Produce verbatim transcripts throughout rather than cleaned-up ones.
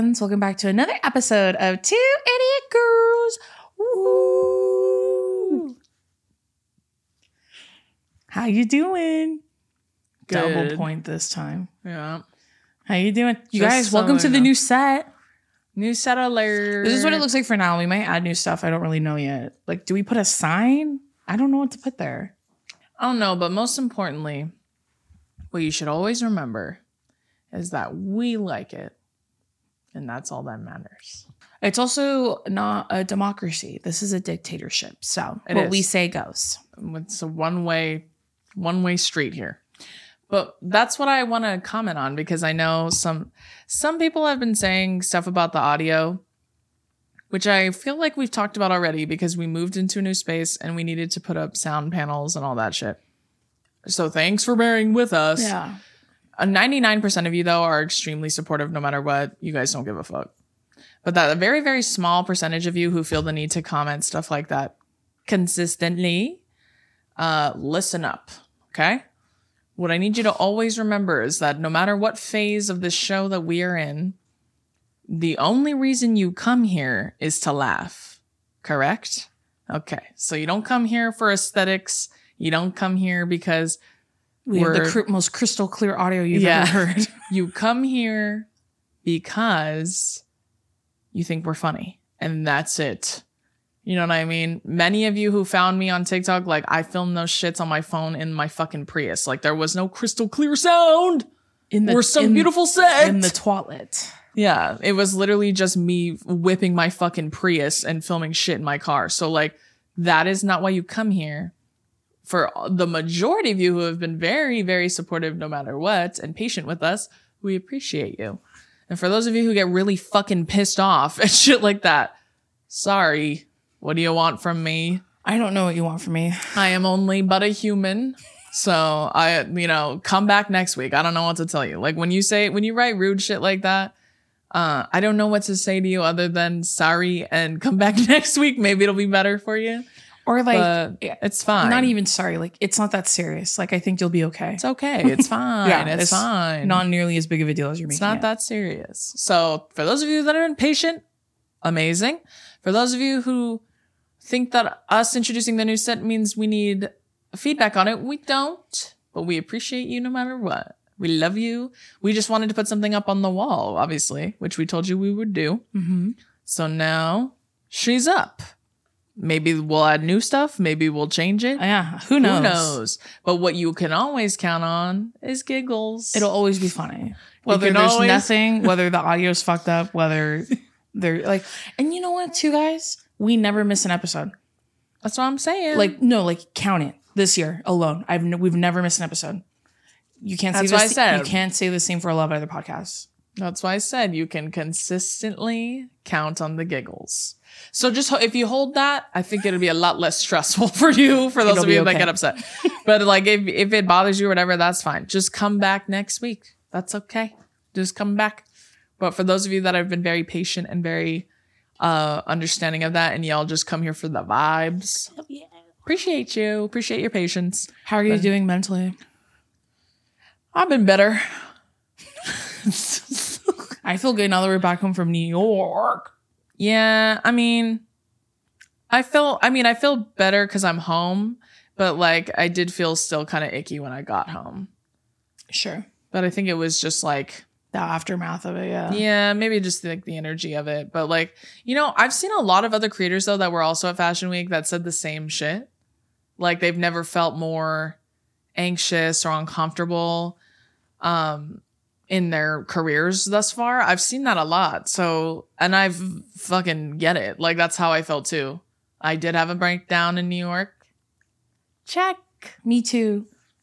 friends. Welcome back to another episode of Two Idiot Girls. Woo! How you doing? Good. Double point this time. Yeah. How you doing? You Just guys, so welcome I to the know. new set. New set alert. This is what it looks like for now. We might add new stuff. I don't really know yet. Like, do we put a sign? I don't know what to put there. I don't know, but most importantly, what you should always remember is that we like it. And that's all that matters. It's also not a democracy. This is a dictatorship. So It what is. we say goes. It's a one-way, one-way street here. But that's what I want to comment on because I know some some people have been saying stuff about the audio, which I feel like we've talked about already because we moved into a new space and we needed to put up sound panels and all that shit. So thanks for bearing with us. Yeah. Uh, ninety-nine percent of you, though, are extremely supportive no matter what. You guys don't give a fuck. But that a very, very small percentage of you who feel the need to comment stuff like that consistently, uh, listen up, okay? What I need you to always remember is that no matter what phase of this show that we are in, the only reason you come here is to laugh, correct? Okay, so you don't come here for aesthetics. You don't come here because We have the We're- cr- most crystal clear audio you've Yeah. ever heard. you come here because you think we're funny. And that's it. You know what I mean? Many of you who found me on TikTok, like I filmed those shits on my phone in my fucking Prius. Like there was no crystal clear sound In or some in- beautiful set. in the toilet. Yeah, it was literally just me whipping my fucking Prius and filming shit in my car. So like that is not why you come here. For the majority of you who have been very, very supportive no matter what and patient with us, we appreciate you. And for those of you who get really fucking pissed off and shit like that, sorry. What do you want from me? I don't know what you want from me. I am only but a human. So I, you know, come back next week. I don't know what to tell you. Like when you say, when you write rude shit like that, uh, I don't know what to say to you other than sorry and come back next week. Maybe it'll be better for you. Or like, But yeah, it's fine. not even sorry. Like, it's not that serious. Like, I think you'll be okay. It's okay. It's fine. Yeah, it's, it's fine. Not nearly as big of a deal as you're it's making not it. that serious. So for those of you that are impatient, amazing. For those of you who think that us introducing the new set means we need feedback on it, we don't. But we appreciate you no matter what. We love you. We just wanted to put something up on the wall, obviously, which we told you we would do. Mm-hmm. So now she's up. Maybe we'll add new stuff. Maybe we'll change it. Yeah, who knows? Who knows? But what you can always count on is giggles. It'll always be funny. Whether can there's always- nothing, whether the audio's fucked up, whether they're like, and you know what, too, guys? We never miss an episode. That's what I'm saying. Like, no, like count it this year alone. I've n- we've never missed an episode. You can't say That's this. what I said. You can't say the same for a lot of other podcasts. That's why I said you can consistently count on the giggles. So just ho- if you hold that, I think it'll be a lot less stressful for you. For those It'll of be you that okay. get upset, but like if if it bothers you or whatever, that's fine. Just come back next week. That's okay. Just come back. But for those of you that have been very patient and very uh understanding of that, and y'all just come here for the vibes, appreciate you. Appreciate your patience. How are you But- doing mentally? I've been better. I feel good now that we're back home from New York. Yeah, I mean, I feel, I mean, I feel better because I'm home, but like I did feel still kind of icky when I got home. Sure. But I think it was just like, The aftermath of it, yeah. yeah, maybe just like the energy of it. But like, you know, I've seen a lot of other creators though that were also at Fashion Week that said the same shit. Like they've never felt more anxious or uncomfortable um in their careers thus far. I've seen that a lot. So, and I've fucking get it. Like that's how I felt too. I did have a breakdown in New York. Check. Me too.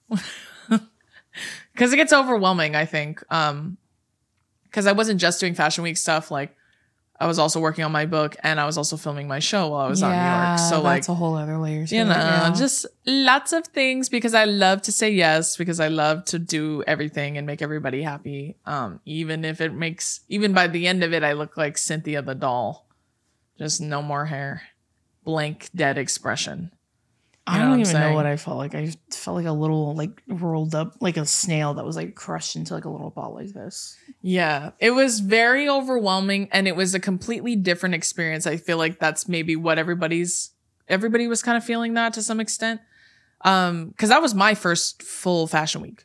Cause it gets overwhelming, I think. Um, cause I wasn't just doing Fashion Week stuff. Like I was also working on my book and I was also filming my show while I was on New York. So like, that's a whole other layer. to you it, know, yeah. just lots of things because I love to say yes, because I love to do everything and make everybody happy. Um, even if it makes, even by the end of it, I look like Cynthia the doll. Just no more hair. Blank, dead expression. I know don't what I'm even know saying? what I felt like. I felt like a little like rolled up, like a snail that was like crushed into like a little ball like this. Yeah, it was very overwhelming, and it was a completely different experience. I feel like that's maybe what everybody's everybody was kind of feeling that to some extent. Um, because that was my first full fashion week.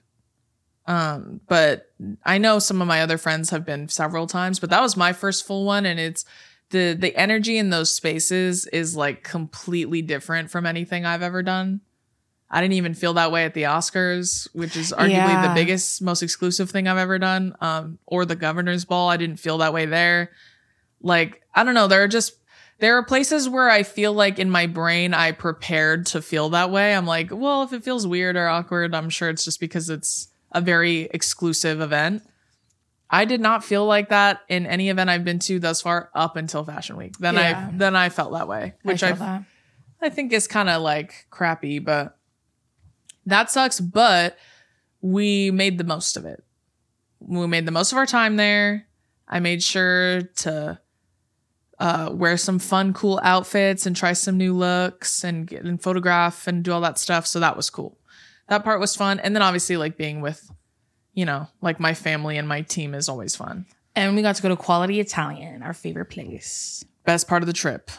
Um, but I know some of my other friends have been several times, but that was my first full one, and it's the the energy in those spaces is like completely different from anything I've ever done. I didn't even feel that way at the Oscars, which is arguably Yeah. the biggest, most exclusive thing I've ever done. Um, or the Governor's Ball. I didn't feel that way there. Like, I don't know. There are just, there are places where I feel like in my brain, I prepared to feel that way. I'm like, well, if it feels weird or awkward, I'm sure it's just because it's a very exclusive event. I did not feel like that in any event I've been to thus far up until Fashion Week. Then Yeah. I, then I felt that way, which I, I, felt that. I think is kind of like crappy, but that sucks. But we made the most of it. We made the most of our time there. I made sure to uh, wear some fun, cool outfits and try some new looks and get and photograph and do all that stuff. So that was cool. That part was fun. And then obviously like being with, you know, like my family and my team is always fun. And we got to go to Quality Italian, our favorite place. Best part of the trip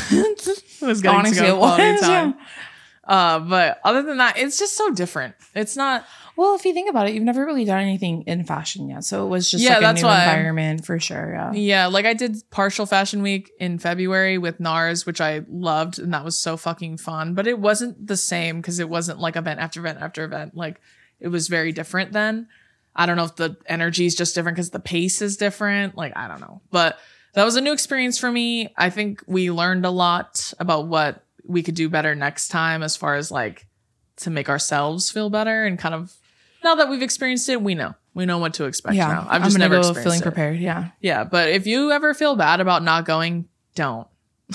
was getting Honestly, to go it quality was, time. yeah. Uh, but other than that, it's just so different. It's not. Well, if you think about it, you've never really done anything in fashion yet. So it was just Yeah, like a that's new why- environment for sure. Yeah. Yeah, like I did partial fashion week in February with NARS, which I loved, and that was so fucking fun. But it wasn't the same because it wasn't like event after event after event. Like it was very different then. I don't know if the energy is just different because the pace is different. Like, I don't know. But that was a new experience for me. I think we learned a lot about what we could do better next time as far as like to make ourselves feel better and kind of now that we've experienced it, we know. We know what to expect Yeah. now. I've just I'm never gonna go experienced feeling it. prepared. Yeah. Yeah, but if you ever feel bad about not going, don't.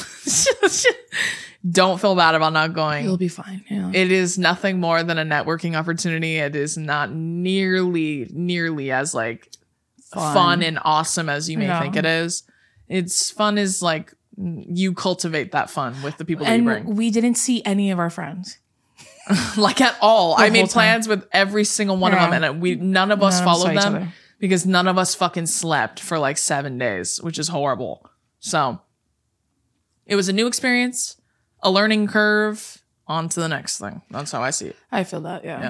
Don't feel bad about not going. You'll be fine. Yeah. It is nothing more than a networking opportunity. It is not nearly, nearly as like fun, Fun. and awesome as you may No. think it is. It's fun is like you cultivate that fun with the people that you bring. and we didn't see any of our friends. Like at all. The I made whole time. plans with every single one Yeah. of them, and we none of us None of us followed saw each them other. because none of us fucking slept for like seven days, which is horrible. So it was a new experience, a learning curve. On to the next thing. That's how I see it. I feel that. Yeah. Yeah.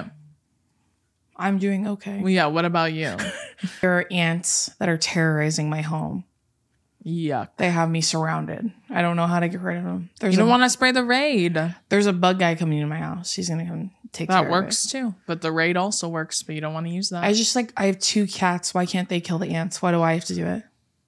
I'm doing okay. Well, yeah. What about you? There are ants that are terrorizing my home. Yuck. They have me surrounded. I don't know how to get rid of them. There's You don't a, want to spray the raid. there's a bug guy coming into my house. He's gonna come take care That of works too. But the raid also works, but you don't want to use that. it. I just like I have two cats. Why can't they kill the ants? Why do I have to do it?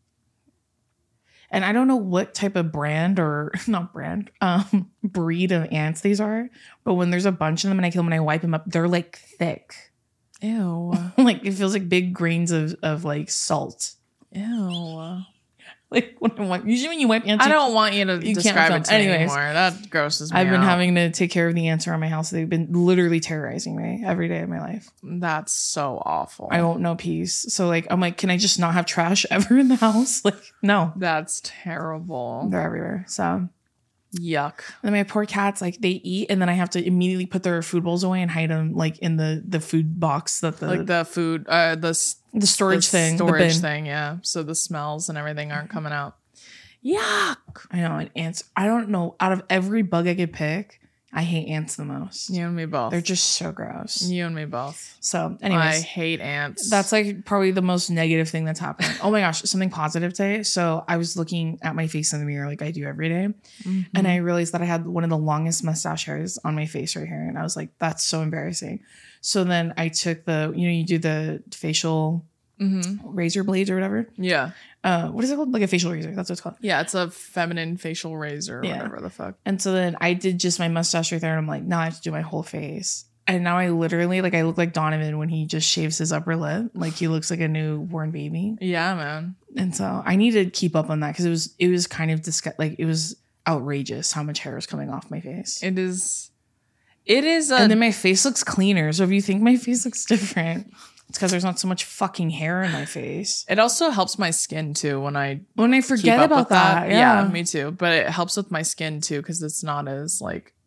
And I don't know what type of brand or not brand, um, breed of ants these are. But when there's a bunch of them and I kill them and I wipe them up, they're like thick. Ew. Like it feels like big grains of, of like salt. Ew. Like when I wipe, usually when you wipe ants, I you- don't want you to you can't describe film. it to me Anyways, anymore. That grosses me I've been out. having to take care of the ants around my house. They've been literally terrorizing me every day of my life. That's so awful. I won't know peace. So like I'm like, can I just not have trash ever in the house? Like no, That's terrible. they're everywhere. So Yuck. then my poor cats, like they eat and then I have to immediately put their food bowls away and hide them like in the the food box that the Like the food, uh, the, s- the storage the thing, the storage bin. thing, yeah. So the smells and everything aren't coming out. Yuck. I know, and ants. I don't know. Out of every bug I could pick, I hate ants the most. You and me both. They're just so gross. you and me both. So, I anyways, hate ants. that's like probably the most negative thing that's happened. Oh my gosh, something positive today. So I was looking at my face in the mirror like I do every day, Mhm. and I realized that I had one of the longest mustache hairs on my face right here, and I was like, that's so embarrassing. So then I took the, you know, you do the facial Mhm. razor blades or whatever. Yeah. Uh, what is it called? Like a facial razor. That's what it's called. Yeah, it's a feminine facial razor or Yeah. whatever the fuck. And so then I did just my mustache right there, and I'm like, now I have to do my whole face. And now I literally like I look like Donovan when he just shaves his upper lip. Like he looks like a newborn baby. Yeah, man. And so I need to keep up on that because it was it was kind of disgust like it was outrageous how much hair was coming off my face. It is. It is a. And then my face looks cleaner. So if you think my face looks different, it's because there's not so much fucking hair in my face. it also helps my skin too when I When I keep forget up about with that, Yeah. yeah. me too. But it helps with my skin too because it's not as like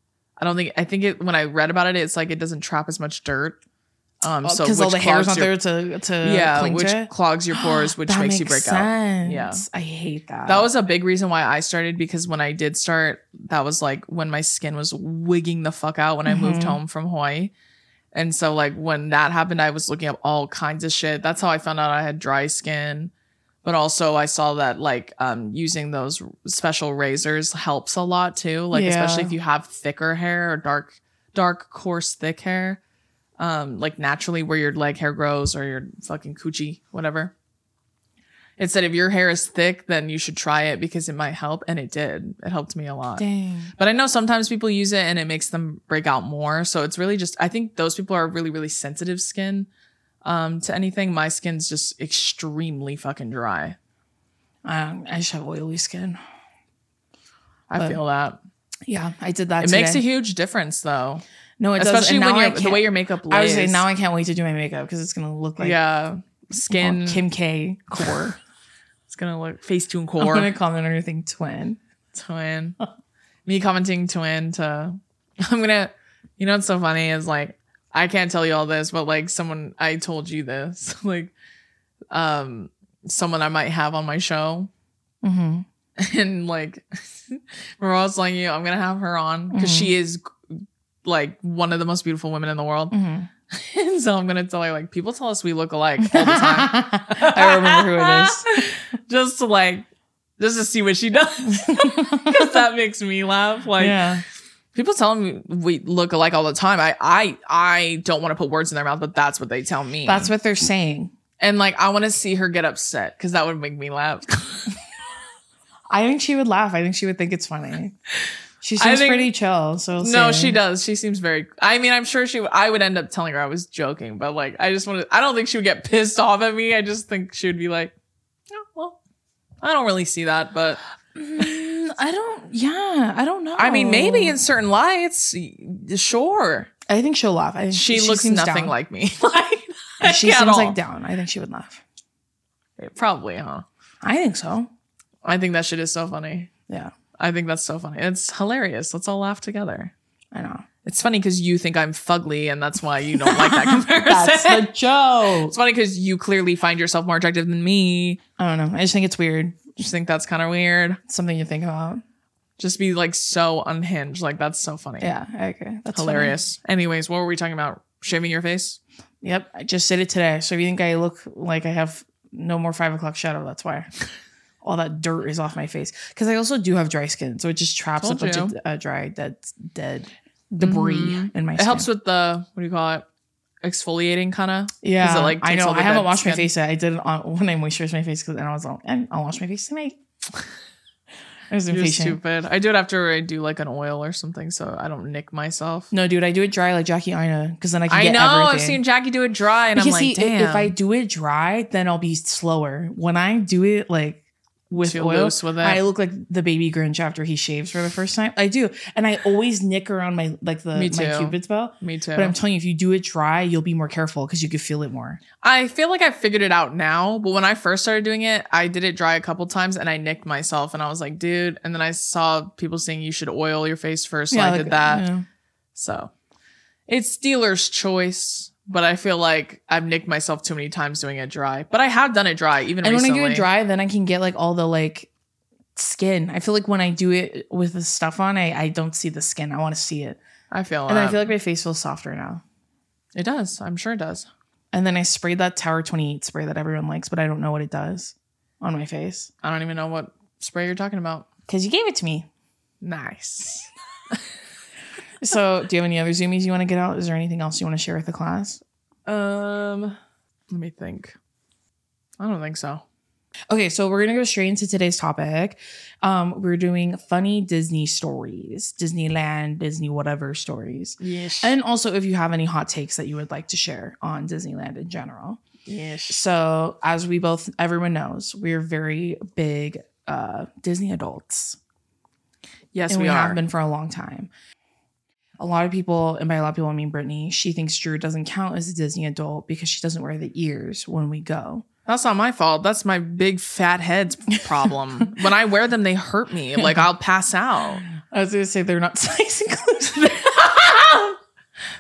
I don't think I think it when I read about it, it's like it doesn't trap as much dirt. Um, so because all the hair's not your, there to to yeah, cling which to it? clogs your pores, which That makes you makes break out. sense. Yeah, I hate that. that was a big reason why I started because when I did start, that was like when my skin was wigging the fuck out when I moved Mhm. home from Hawaii. And so like when that happened, I was looking up all kinds of shit. That's how I found out I had dry skin. But also I saw that like um, using those special razors helps a lot too. Like Yeah. especially if you have thicker hair or dark, dark, coarse, thick hair. Um, like naturally where your leg hair grows or your fucking coochie, whatever. It said if your hair is thick, then you should try it because it might help. And it did. It helped me a lot. Dang. But I know sometimes people use it and it makes them break out more. So it's really just, I think those people are really, really sensitive skin um, to anything. My skin's just extremely fucking dry. Um, I just have oily skin. I But- feel that. Yeah, I did that It today. makes a huge difference though. No, it does. Especially And when now I you're, the can't- way your makeup lays. I was saying now I can't wait to do my makeup because it's gonna look like yeah. Skin. Kim K core. It's going to look Facetune I'm core. gonna comment on everything twin. Twin. Me commenting twin to I'm gonna you know what's so funny is like I can't tell you all this, but like someone I told you this. Like um someone I might have on my show. Mm-hmm. And like remember I was telling you I'm gonna have her on because Mhm. she is like one of the most beautiful women in the world. Mm-hmm. And so I'm gonna tell her like people tell us we look alike all the time. I remember who it is. Just to like just to see what she does. Because that makes me laugh. Like Yeah. people tell me we look alike all the time. I I I don't want to put words in their mouth, but that's what they tell me. That's what they're saying. and like I want to see her get upset because that would make me laugh. I think she would laugh. I think she would think it's funny. She I seems think- pretty chill. So we'll No, see. she does. She seems very. I mean, I'm sure she. w- I would end up telling her I was joking, but like, I just want to. I don't think she would get pissed off at me. I just think she would be like, oh, well, I don't really see that, but Mm, I don't. Yeah, I don't know. I mean, maybe in certain lights, y- sure. I think she'll laugh. I think She, looks seems nothing down. like me. like, She at seems all. like down. I think she would laugh. Probably, huh? I think so. I think that shit is so funny. Yeah, I think that's so funny. It's hilarious. Let's all laugh together. I know. It's funny because you think I'm fugly, and that's why you don't like that comparison. That's the joke. It's funny because you clearly find yourself more attractive than me. I don't know. I just think it's weird. Just think that's kind of weird. It's something you think about. Just be like so unhinged. Like that's so funny. Yeah, I agree. That's Hilarious. Anyways, what were we talking about? Shaving your face? funny. Yep, I just did it today. So if you think I look like I have no more five o'clock shadow, that's why. All that dirt is off my face because I also do have dry skin, so it just traps Told a bunch you. of uh, dry, dead, dead debris Mhm. in my. It skin. helps with the what do you call it? Exfoliating kind of. Yeah, it, like, I takes know. all the I haven't dead washed my skin? face yet. I did it on when I moisturized my face because and I was like, eh, I'll wash my face tonight. I was You're impatient. stupid. I do it after I do like an oil or something, so I don't nick myself. No, dude, I do it dry like Jackie Aina because then I can I get know. everything. I've seen Jackie do it dry, and because I'm see, like, if- damn. if I do it dry, then I'll be slower. When I do it like with Too oil, loose with it. I look like the baby Grinch after he shaves for the first time. I do, and I always nick around my like the Me my too. cupid's bow. Me too. But I'm telling you, if you do it dry, you'll be more careful because you can feel it more. I feel like I figured it out now, but when I first started doing it, I did it dry a couple times and I nicked myself and I was like, dude. And then I saw people saying you should oil your face first. So I like, did that. yeah. So it's dealer's choice, but I feel like I've nicked myself too many times doing it dry. But I have done it dry even And recently. when I do it dry, then I can get like all the like skin. I feel like when I do it with the stuff on, I, I don't see the skin. I want to see it. I feel And then that. I feel like my face feels softer now. it does. I'm sure it does. And then I sprayed that Tower twenty-eight spray that everyone likes, but I don't know what it does on my face. I don't even know what spray you're talking about. Because you gave it to me. Nice. So do you have any other zoomies you want to get out? Is there anything else you want to share with the class? Um, let me think. I don't think so. Okay, so we're gonna go straight into today's topic. Um, we're doing funny Disney stories, Disneyland, Disney whatever stories. Yes. And also if you have any hot takes that you would like to share on Disneyland in general. yes. So as we both, everyone knows, we're very big uh, Disney adults. Yes, and we, we, are. have been for a long time. A lot of people, and by a lot of people I mean Brittany, she thinks Drew doesn't count as a Disney adult because she doesn't wear the ears when we go. That's not my fault. That's my big fat head's problem. When I wear them, they hurt me. Like I'll pass out. I was gonna say they're not size inclusive.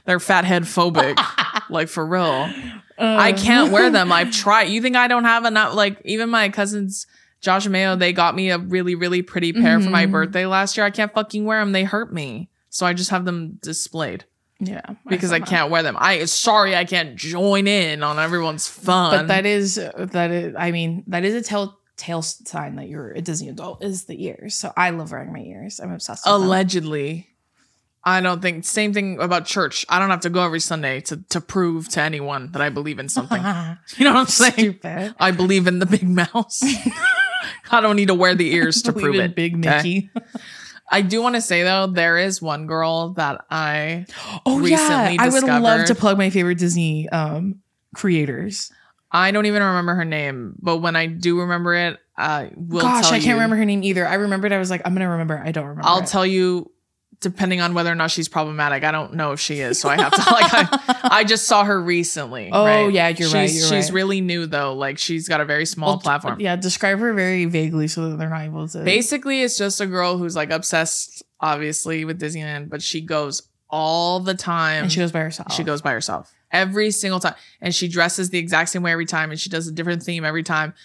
they're fathead phobic. Like for real. Um. I can't wear them. I've tried. You think I don't have enough? Like even my cousins, Josh and Mayo, they got me a really, really pretty pair mm-hmm. for my birthday last year. I can't fucking wear them. They hurt me. So I just have them displayed. Yeah. Because I, I can't wear them. I sorry I can't join in on everyone's fun. But that is that is I mean, that is a telltale sign that you're a Disney adult is the ears. So I love wearing my ears. I'm obsessed with Allegedly. Them. I don't think same thing about church. I don't have to go every Sunday to to prove to anyone that I believe in something. You know what I'm saying? Stupid. I believe in the big mouse. I don't need to wear the ears to prove it. Big Mickey. Okay? I do want to say though, there is one girl that I oh recently yeah, I would discovered. love to plug my favorite Disney um, creators. I don't even remember her name, but when I do remember it, I will. Gosh, tell I can't you. remember her name either. I remembered. I was like, I'm gonna remember. I don't remember. I'll it. tell you, depending on whether or not she's problematic. I don't know if she is, so I have to like. I, I just saw her recently. Oh right? yeah, you're she's, right. You're she's right. really new though. Like she's got a very small well, platform. Yeah, describe her very vaguely so that they're not able to. Basically, it's just a girl who's like obsessed, obviously, with Disneyland, but she goes all the time. And she goes by herself. She goes by herself every single time, and she dresses the exact same way every time, and she does a different theme every time.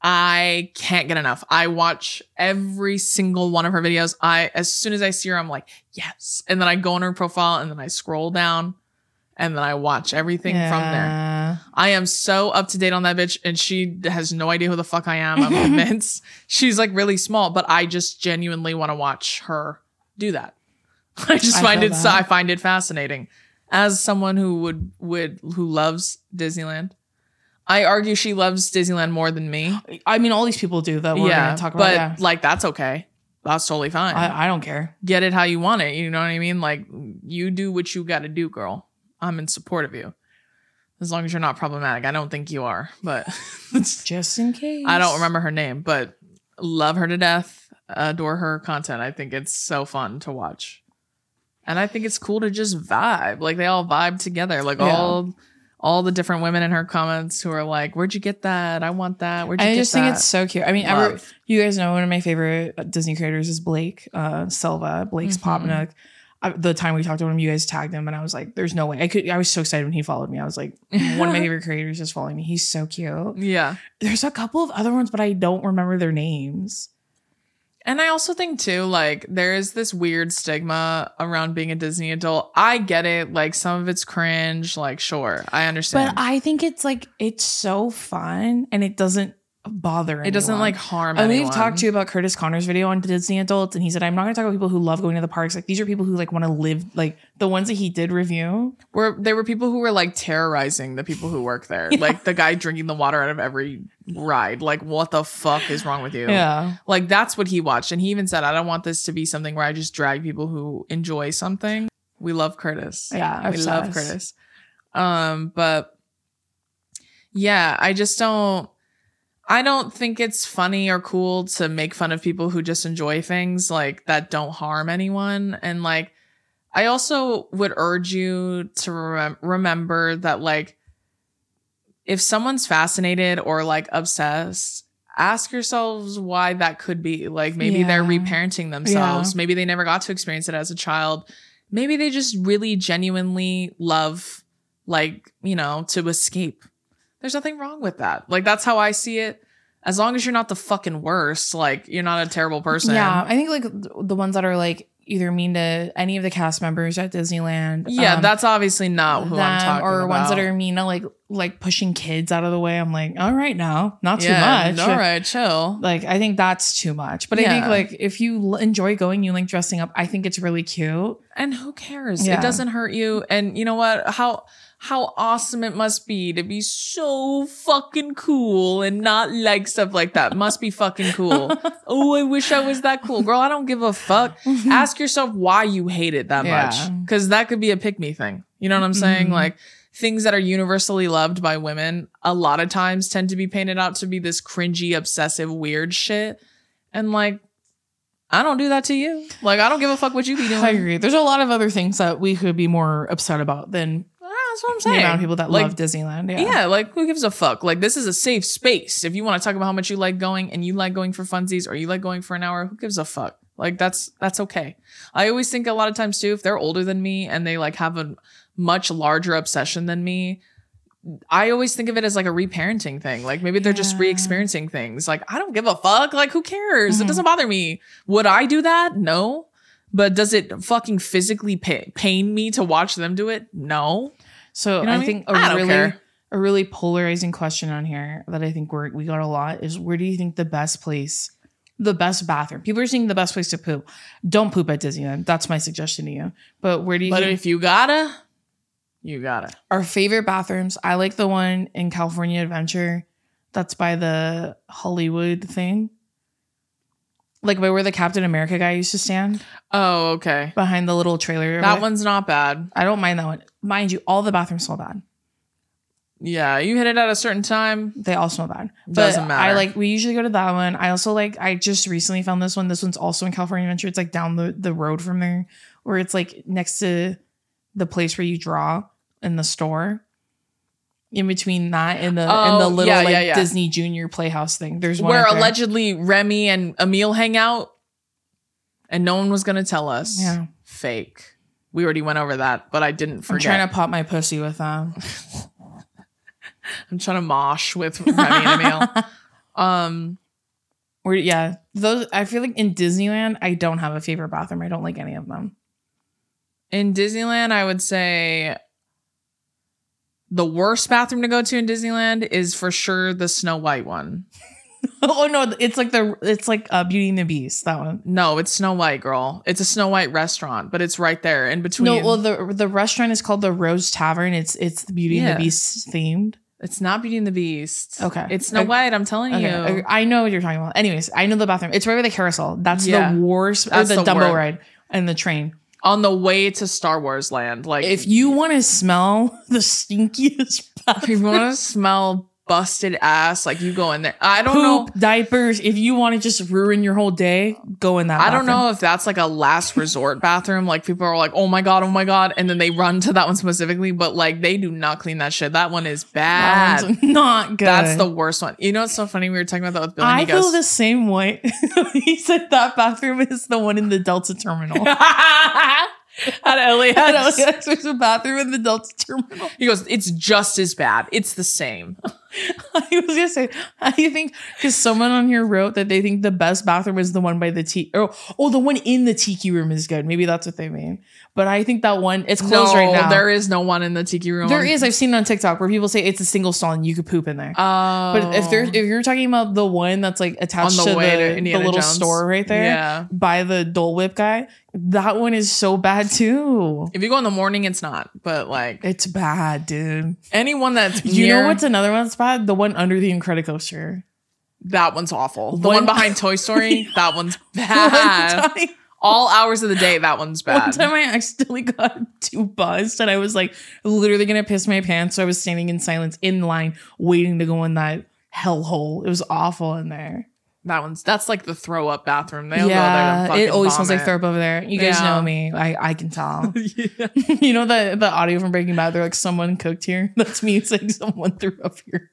I can't get enough. I watch every single one of her videos. I, as soon as I see her, I'm like, yes. And then I go on her profile and then I scroll down and then I watch everything yeah. from there. I am so up to date on that bitch. And she has no idea who the fuck I am. I'm convinced. She's like really small, but I just genuinely want to watch her do that. I just I find it, so, I find it fascinating as someone who would, would, who loves Disneyland. I argue she loves Disneyland more than me. I mean, all these people do that we're yeah, going to talk about. But yeah. like, that's okay. That's totally fine. I, I don't care. Get it how you want it. You know what I mean? Like, you do what you got to do, girl. I'm in support of you. As long as you're not problematic. I don't think you are, but just in case. I don't remember her name, but love her to death. Adore her content. I think it's so fun to watch. And I think it's cool to just vibe. Like, they all vibe together. Like, yeah. all... all the different women in her comments who are like, where'd you get that? I want that. Where'd you I get that? I just think it's so cute. I mean, ever, you guys know one of my favorite Disney creators is Blake uh, Silva, Blake's mm-hmm. Popnook. I, the time we talked to him, you guys tagged him and I was like, there's no way. I could. I was so excited when he followed me. I was like, one of my favorite creators is following me. He's so cute. Yeah. There's a couple of other ones, but I don't remember their names. And I also think too, like, there is this weird stigma around being a Disney adult. I get it. Like, some of it's cringe. Like, sure, I understand. But I think it's like, it's so fun and it doesn't bother anyone. It doesn't like harm I mean, anyone. we've talked to you about Curtis Connor's video on Disney adults and he said, I'm not going to talk about people who love going to the parks. Like, these are people who like want to live, like the ones that he did review. Were there were people who were like terrorizing the people who work there. Yeah. Like the guy drinking the water out of every ride. Like, what the fuck is wrong with you? Yeah. Like, that's what he watched. And he even said, I don't want this to be something where I just drag people who enjoy something. We love Curtis. Yeah. We obsessed. love Curtis. Um, but yeah, I just don't I don't think it's funny or cool to make fun of people who just enjoy things like that don't harm anyone. And like, I also would urge you to rem- remember that like, if someone's fascinated or like obsessed, ask yourselves why that could be. Like maybe yeah. they're reparenting themselves. Yeah. Maybe they never got to experience it as a child. Maybe they just really genuinely love like, you know, to escape. There's nothing wrong with that. Like, that's how I see it. As long as you're not the fucking worst, like, you're not a terrible person. Yeah, I think, like, the ones that are, like, either mean to any of the cast members at Disneyland. Yeah, um, that's obviously not who them, I'm talking or about. Or ones that are mean to, like, like pushing kids out of the way. I'm like, all right now, not too yeah, much. All right, chill. Like, I think that's too much. But yeah. I think, like, if you enjoy going, you like dressing up, I think it's really cute. And who cares? Yeah. It doesn't hurt you. And you know what? How... How awesome it must be to be so fucking cool and not like stuff like that. Must be fucking cool. Oh, I wish I was that cool. Girl, I don't give a fuck. Ask yourself why you hate it that yeah. much. Because that could be a pick-me thing. You know what I'm saying? Mm-hmm. Like, things that are universally loved by women a lot of times tend to be painted out to be this cringy, obsessive, weird shit. And like, I don't do that to you. Like, I don't give a fuck what you be doing. I agree. There's a lot of other things that we could be more upset about than... That's what I'm saying. The amount of people that like, love Disneyland. Yeah. yeah, like who gives a fuck? Like, this is a safe space. If you want to talk about how much you like going and you like going for funsies or you like going for an hour, who gives a fuck? Like that's that's okay. I always think a lot of times too, if they're older than me and they like have a much larger obsession than me, I always think of it as like a reparenting thing. Like maybe they're yeah. just re-experiencing things. Like I don't give a fuck. Like who cares? Mm-hmm. It doesn't bother me. Would I do that? No. But does it fucking physically pay- pain me to watch them do it? No. So you know I, I mean? think a I really care. a really polarizing question on here that I think we're, we got a lot is where do you think the best place, the best bathroom? People are saying the best place to poop. Don't poop at Disneyland. That's my suggestion to you. But where do you? But think- if you gotta, you gotta. Our favorite bathrooms. I like the one in California Adventure. That's by the Hollywood thing. Like by where the Captain America guy used to stand. Oh, okay. Behind the little trailer. That one's not bad. I don't mind that one. Mind you, all the bathrooms smell bad. Yeah, you hit it at a certain time. They all smell bad. Doesn't but matter. I like, we usually go to that one. I also like, I just recently found this one. This one's also in California Adventure. It's like down the, the road from there, where it's like next to the place where you draw in the store. In between that and the oh, and the little yeah, like yeah, yeah. Disney Junior Playhouse thing, there's one where allegedly Remy and Emil hang out, and no one was gonna tell us. Yeah, fake. We already went over that, but I didn't forget. I'm trying to pop my pussy with them. I'm trying to mosh with Remy and Emil. Um, where yeah, those I feel like in Disneyland, I don't have a favorite bathroom. I don't like any of them. In Disneyland, I would say. The worst bathroom to go to in Disneyland is for sure the Snow White one. Oh no, it's like the it's like uh, Beauty and the Beast, that one. No, it's Snow White, girl. It's a Snow White restaurant, but it's right there in between. No, well the the restaurant is called the Rose Tavern. It's it's the Beauty yeah. and the Beast themed. It's not Beauty and the Beast. Okay, it's Snow okay. White. I'm telling okay. you. I know what you're talking about. Anyways, I know the bathroom. It's right by the carousel. That's yeah. the worst. That's or the, the Dumbo word. Ride and the train. On the way to Star Wars Land. Like if you want to smell the stinkiest bathroom. If you want to smell busted ass, like you go in there. I don't Poop, know. Diapers. If you want to just ruin your whole day, go in that I bathroom. don't know if that's like a last resort bathroom. Like people are like, oh my God, oh my God. And then they run to that one specifically. But like they do not clean that shit. That one is bad. That one's not good. That's the worst one. You know what's so funny? We were talking about that with Bill. I and he feel goes, the same way. He said that bathroom is the one in the Delta Terminal. At L A X. At L A X, there's a bathroom in the Delta Terminal. He goes, it's just as bad. It's the same. I was gonna say, I think because someone on here wrote that they think the best bathroom is the one by the tiki. Oh, oh, the one in the tiki room is good. Maybe that's what they mean. But I think that one it's closed no, right now. There is no one in the tiki room. There is. I've seen it on TikTok where people say it's a single stall and you could poop in there. Oh, but if there's if you're talking about the one that's like attached the to, the, to the little Jones. store right there, yeah. by the Dole Whip guy, that one is so bad too. If you go in the morning, it's not. But like, it's bad, dude. Anyone that's you near, know what's another one that's bad? The one under the Incredicoaster. That one's awful. The one, one behind Toy Story, that one's bad. All hours of the day, that one's bad. One time I accidentally got too buzzed and I was like literally gonna piss my pants. So I was standing in silence in line waiting to go in that hellhole. It was awful in there. That one's that's like the throw up bathroom. They'll yeah, go there and it always vomit. smells like throw up over there. You guys yeah. know me. I, I can tell. Yeah. You know the the audio from Breaking Bad? They're like, someone cooked here. That's me saying someone threw up here.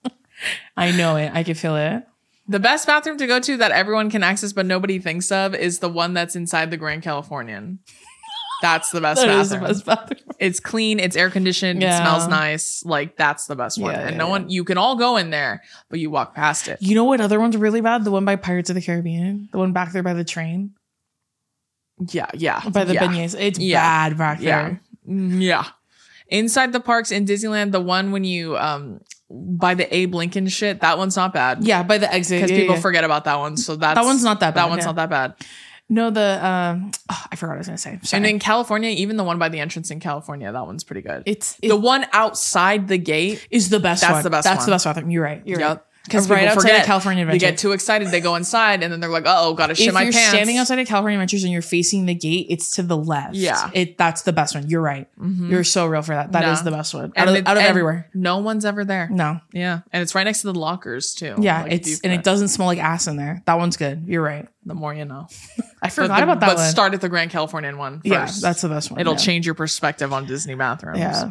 I know it. I can feel it. The best bathroom to go to that everyone can access but nobody thinks of is the one that's inside the Grand Californian. That's the best that bathroom. Is the best bathroom. It's clean, it's air conditioned, yeah. It smells nice. Like that's the best one. Yeah, and yeah, no yeah. one you can all go in there, but you walk past it. You know what other one's really bad? The one by Pirates of the Caribbean. The one back there by the train. Yeah, yeah. By the yeah. beignets. It's yeah. bad back there. Yeah. Yeah. Inside the parks in Disneyland, the one when you um by the Abe Lincoln shit, that one's not bad. Yeah, by the exit. Because yeah, people yeah. forget about that one. So that's that one's not that bad. That one's yeah. not that bad. No, the um oh, I forgot what I was gonna say. Sorry. And in California, even the one by the entrance in California, that one's pretty good. It's, it's the one outside the gate is the best that's one. the best that's one. the best bathroom. You're right. You're yep. right. Because right people outside forget. of California Adventure. They get too excited. They go inside and then they're like, oh, gotta shit if my you're pants. standing outside of California Adventures and you're facing the gate, it's to the left. Yeah. It that's the best one. You're right. Mm-hmm. You're so real for that. That no. is the best one. And out of, it, out of and everywhere. No one's ever there. No. Yeah. And it's right next to the lockers too. Yeah. Like it's and it doesn't smell like ass in there. That one's good. You're right. The more you know. I forgot the, about that but one. But start at the Grand Californian one first. Yeah, that's the best one. It'll yeah. change your perspective on Disney bathrooms. Yeah.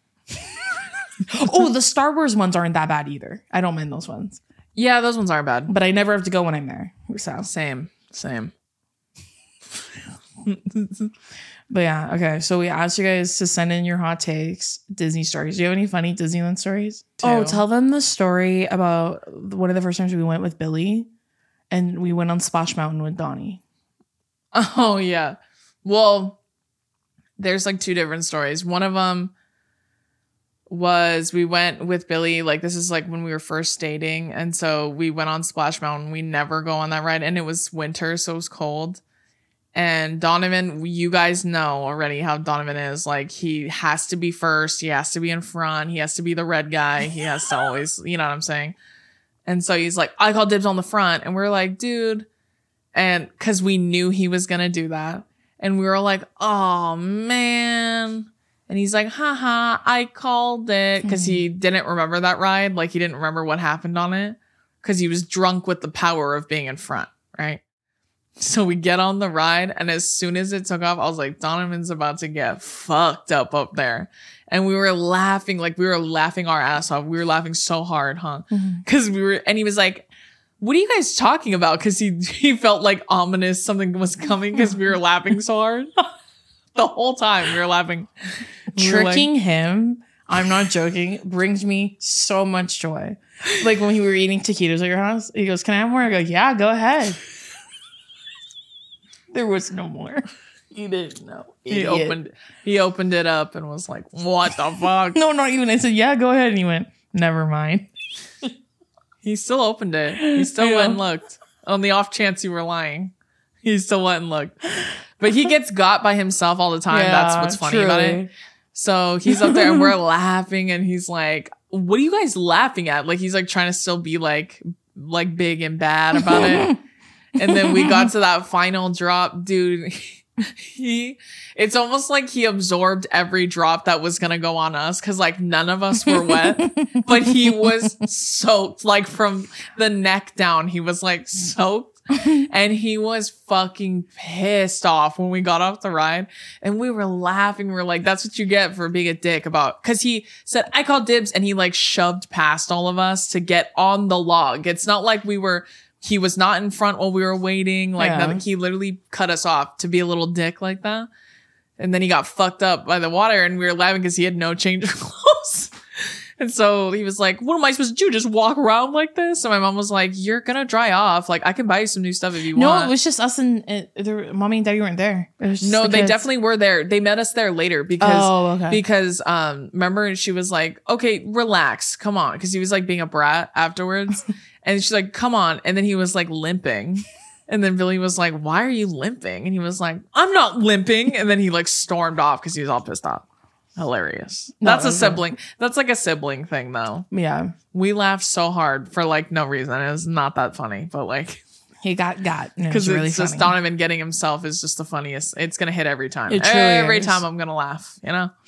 Oh, the Star Wars ones aren't that bad either. I don't mind those ones. Yeah, those ones aren't bad. But I never have to go when I'm there. So same, same. But yeah, okay. So we asked you guys to send in your hot takes, Disney stories. Do you have any funny Disneyland stories? Two. Oh, tell them the story about one of the first times we went with Billy and we went on Splash Mountain with Donnie. Oh, yeah. Well, there's like two different stories. One of them was we went with Billy. Like, this is like when we were first dating. And so we went on Splash Mountain. We never go on that ride. And it was winter, so it was cold. And Donovan, you guys know already how Donovan is. Like, he has to be first. He has to be in front. He has to be the red guy. He has to always, you know what I'm saying? And so he's like, I call dibs on the front. And we're like, dude. And because we knew he was going to do that. And we were like, oh, man. And he's like, haha, I called it. Because he didn't remember that ride. Like, he didn't remember what happened on it. Because he was drunk with the power of being in front, right? So we get on the ride, and as soon as it took off, I was like, Donovan's about to get fucked up up there. And we were laughing, like we were laughing our ass off. We were laughing so hard, huh? Because mm-hmm. we were, and he was like, what are you guys talking about? Because he, he felt like ominous, something was coming because we were laughing so hard. The whole time we were laughing. We Tricking were like, him, I'm not joking, brings me so much joy. Like when we were eating taquitos at your house, he goes, can I have more? I go, yeah, go ahead. There was no more. You didn't know. He Idiot. opened he opened it up and was like, what the fuck? No, not even. I said, yeah, go ahead. And he went, never mind. He still opened it. He still went and looked. On the off chance you were lying. He still went and looked. But he gets got by himself all the time. Yeah, that's what's funny truly. about it. So he's up there and we're laughing and he's like, what are you guys laughing at? Like he's like trying to still be like like big and bad about it. And then we got to that final drop, dude. He, it's almost like he absorbed every drop that was going to go on us. Cause like none of us were wet, but he was soaked, like from the neck down. He was like soaked and he was fucking pissed off when we got off the ride and we were laughing. We were like, that's what you get for being a dick about, cause he said, I called dibs and he like shoved past all of us to get on the log. It's not like we were, he was not in front while we were waiting. Like yeah. nothing. He literally cut us off to be a little dick like that. And then he got fucked up by the water and we were laughing because he had no change of clothes. And so he was like, what am I supposed to do? Just walk around like this? And my mom was like, you're going to dry off. Like I can buy you some new stuff if you no, want. No, it was just us and uh, their, mommy and daddy weren't there. It was just no, the they kids. definitely were there. They met us there later because, oh, okay. because, um, remember she was like, okay, relax. Come on. Cause he was like being a brat afterwards. And she's like, come on. And then he was like limping. And then Billy was like, why are you limping? And he was like, I'm not limping. And then he like stormed off because he was all pissed off. Hilarious. No, That's a sibling. Good. That's like a sibling thing though. Yeah. We laughed so hard for like no reason. It was not that funny, but like. He got got. Because it it's really just funny. Donovan getting himself is just the funniest. It's going to hit every time. It truly every is. time I'm going to laugh, you know?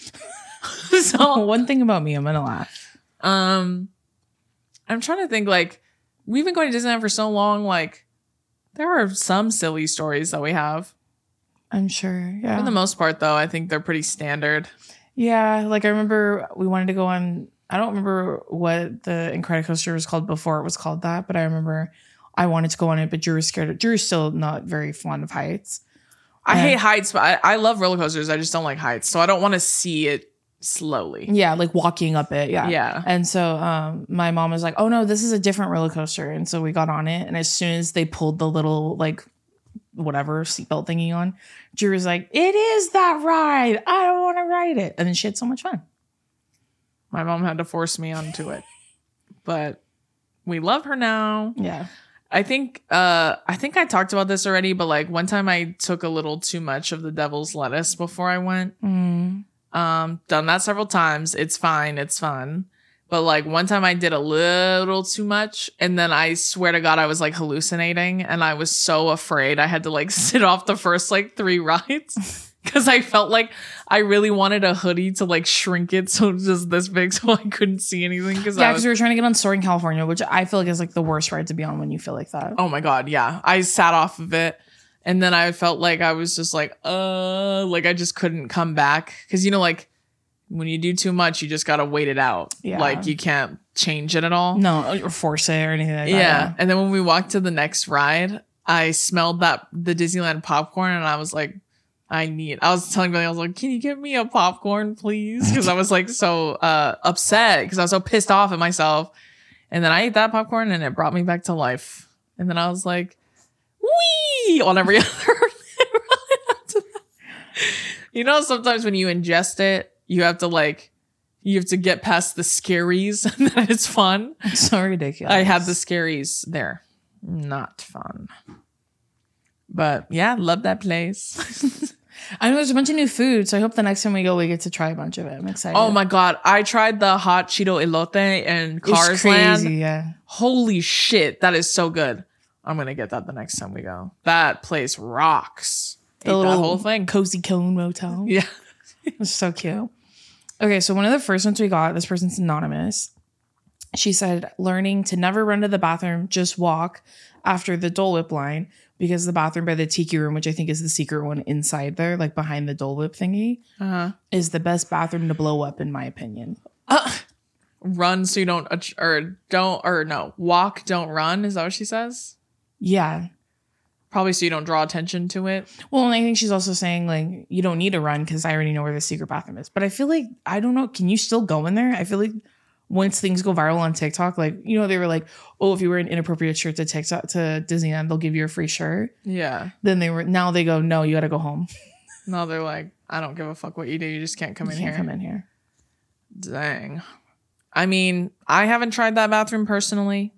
So one thing about me, I'm going to laugh. Um, I'm trying to think like, we've been going to Disneyland for so long. Like, there are some silly stories that we have. I'm sure. Yeah. For the most part, though, I think they're pretty standard. Yeah. Like, I remember we wanted to go on. I don't remember what the Incredicoaster was called before it was called that, but I remember I wanted to go on it, but Drew was scared. Of, Drew's still not very fond of heights. I and, hate heights, but I, I love roller coasters. I just don't like heights. So I don't want to see it slowly. Yeah, like walking up it. Yeah. Yeah. And so um my mom was like, oh no, this is a different roller coaster. And so we got on it. And as soon as they pulled the little like whatever seatbelt thingy on, Drew was like, it is that ride. I don't want to ride it. And then she had so much fun. My mom had to force me onto it. But we love her now. Yeah. I think uh I think I talked about this already, but like one time I took a little too much of the devil's lettuce before I went. Mm. Um, done that several times. It's fine. It's fun. But like one time I did a little too much and then I swear to God, I was like hallucinating and I was so afraid I had to like sit off the first like three rides because I felt like I really wanted a hoodie to like shrink it so it was just this big so I couldn't see anything. Cause yeah, because we were trying to get on Soaring California, which I feel like is like the worst ride to be on when you feel like that. Oh my God. Yeah. I sat off of it. And then I felt like I was just like, uh, like I just couldn't come back. Cause you know, like when you do too much, you just got to wait it out. Yeah. Like you can't change it at all. No, or force it or anything like that. Yeah. And then when we walked to the next ride, I smelled that the Disneyland popcorn and I was like, I need, I was telling Billy, I was like, can you get me a popcorn, please? Because I was like so uh, upset because I was so pissed off at myself. And then I ate that popcorn and it brought me back to life. And then I was like, wee on every other. You know, sometimes when you ingest it, you have to like, you have to get past the scaries and then it's fun. So ridiculous. I had the scaries there. Not fun. But yeah, love that place. I know there's a bunch of new food, so I hope the next time we go, we get to try a bunch of it. I'm excited. Oh my God. I tried the hot Cheeto elote in Cars Land. Yeah. Holy shit. That is so good. I'm going to get that the next time we go. That place rocks. The Ate little that whole thing. Cozy Cone Motel. Yeah. It's so cute. Okay, so one of the first ones we got, this person's anonymous. She said, learning to never run to the bathroom, just walk after the Dole Whip line, because the bathroom by the tiki room, which I think is the secret one inside there, like behind the Dole Whip thingy, uh-huh. is the best bathroom to blow up, in my opinion. Uh, run so you don't, or don't, or no, walk, don't run. Is that what she says? Yeah. Probably so you don't draw attention to it. Well, and I think she's also saying, like, you don't need to run because I already know where the secret bathroom is. But I feel like, I don't know, can you still go in there? I feel like once things go viral on TikTok, like, you know, they were like, oh, if you wear an inappropriate shirt to TikTok to Disneyland, they'll give you a free shirt. Yeah. Then they were, now they go, no, you got to go home. No, they're like, I don't give a fuck what you do. You just can't come you in can't here. come in here. Dang. I mean, I haven't tried that bathroom personally,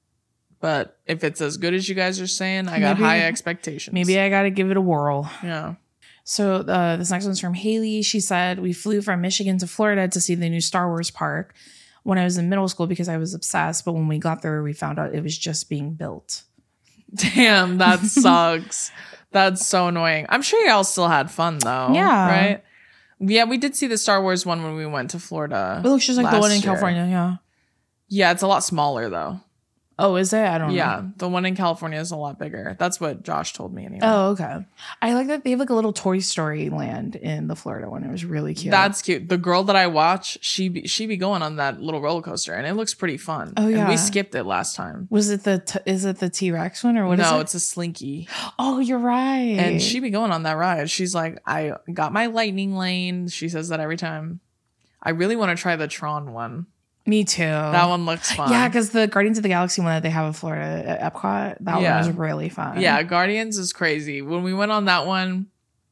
but if it's as good as you guys are saying, I got maybe, high expectations. Maybe I got to give it a whirl. Yeah. So uh, this next one's from Haley. She said, we flew from Michigan to Florida to see the new Star Wars park when I was in middle school because I was obsessed. But when we got there, we found out it was just being built. Damn, that sucks. That's so annoying. I'm sure y'all still had fun though. Yeah. Right? Yeah, we did see the Star Wars one when we went to Florida. It looks just like the one in year. California. Yeah. Yeah, it's a lot smaller though. Oh, is it? I don't yeah, know. Yeah, the one in California is a lot bigger. That's what Josh told me anyway. Oh, okay. I like that they have like a little Toy Story land in the Florida one. It was really cute. That's cute. The girl that I watch, she be, she be going on that little roller coaster, and it looks pretty fun. Oh yeah, and we skipped it last time. Was it the t- is it the T-Rex one or what? No, is it? it's a Slinky. Oh, you're right. And she be going on that ride. She's like, I got my lightning lane. She says that every time. I really want to try the Tron one. Me too. That one looks fun. Yeah, because the Guardians of the Galaxy one that they have in Florida at Epcot, that yeah. one was really fun. Yeah, Guardians is crazy. When we went on that one,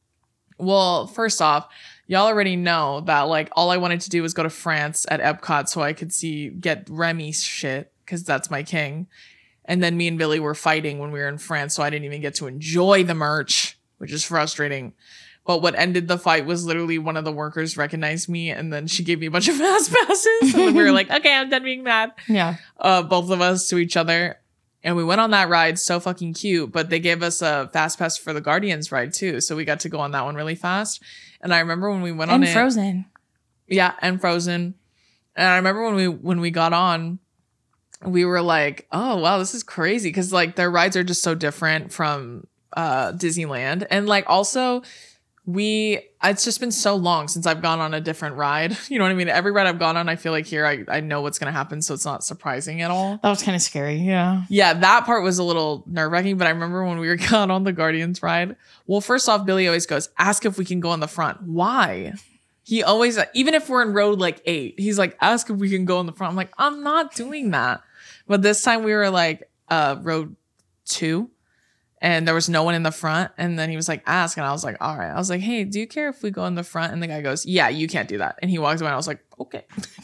well, first off, y'all already know that like all I wanted to do was go to France at Epcot so I could see get Remy shit because that's my king. And then me and Billy were fighting when we were in France, so I didn't even get to enjoy the merch, which is frustrating. But what ended the fight was literally one of the workers recognized me and then she gave me a bunch of fast passes. And then we were like, okay, I'm done being mad. Yeah. Uh, both of us to each other. And we went on that ride. So fucking cute. But they gave us a fast pass for the Guardians ride too. So we got to go on that one really fast. And I remember when we went and on it. And Frozen. Yeah. And Frozen. And I remember when we, when we got on, we were like, oh, wow, this is crazy. Cause like their rides are just so different from uh, Disneyland. And like also, We, it's just been so long since I've gone on a different ride. You know what I mean? Every ride I've gone on, I feel like here, I, I know what's going to happen. So it's not surprising at all. That was kind of scary. Yeah. Yeah. That part was a little nerve wracking, but I remember when we were gone on the Guardians ride. Well, first off, Billy always goes, ask if we can go in the front. Why? He always, even if we're in road like eight, he's like, ask if we can go in the front. I'm like, I'm not doing that. But this time we were like, uh, road two. And there was no one in the front. And then he was like, ask. And I was like, all right. I was like, hey, do you care if we go in the front? And the guy goes, yeah, you can't do that. And he walks away. And I was like, okay.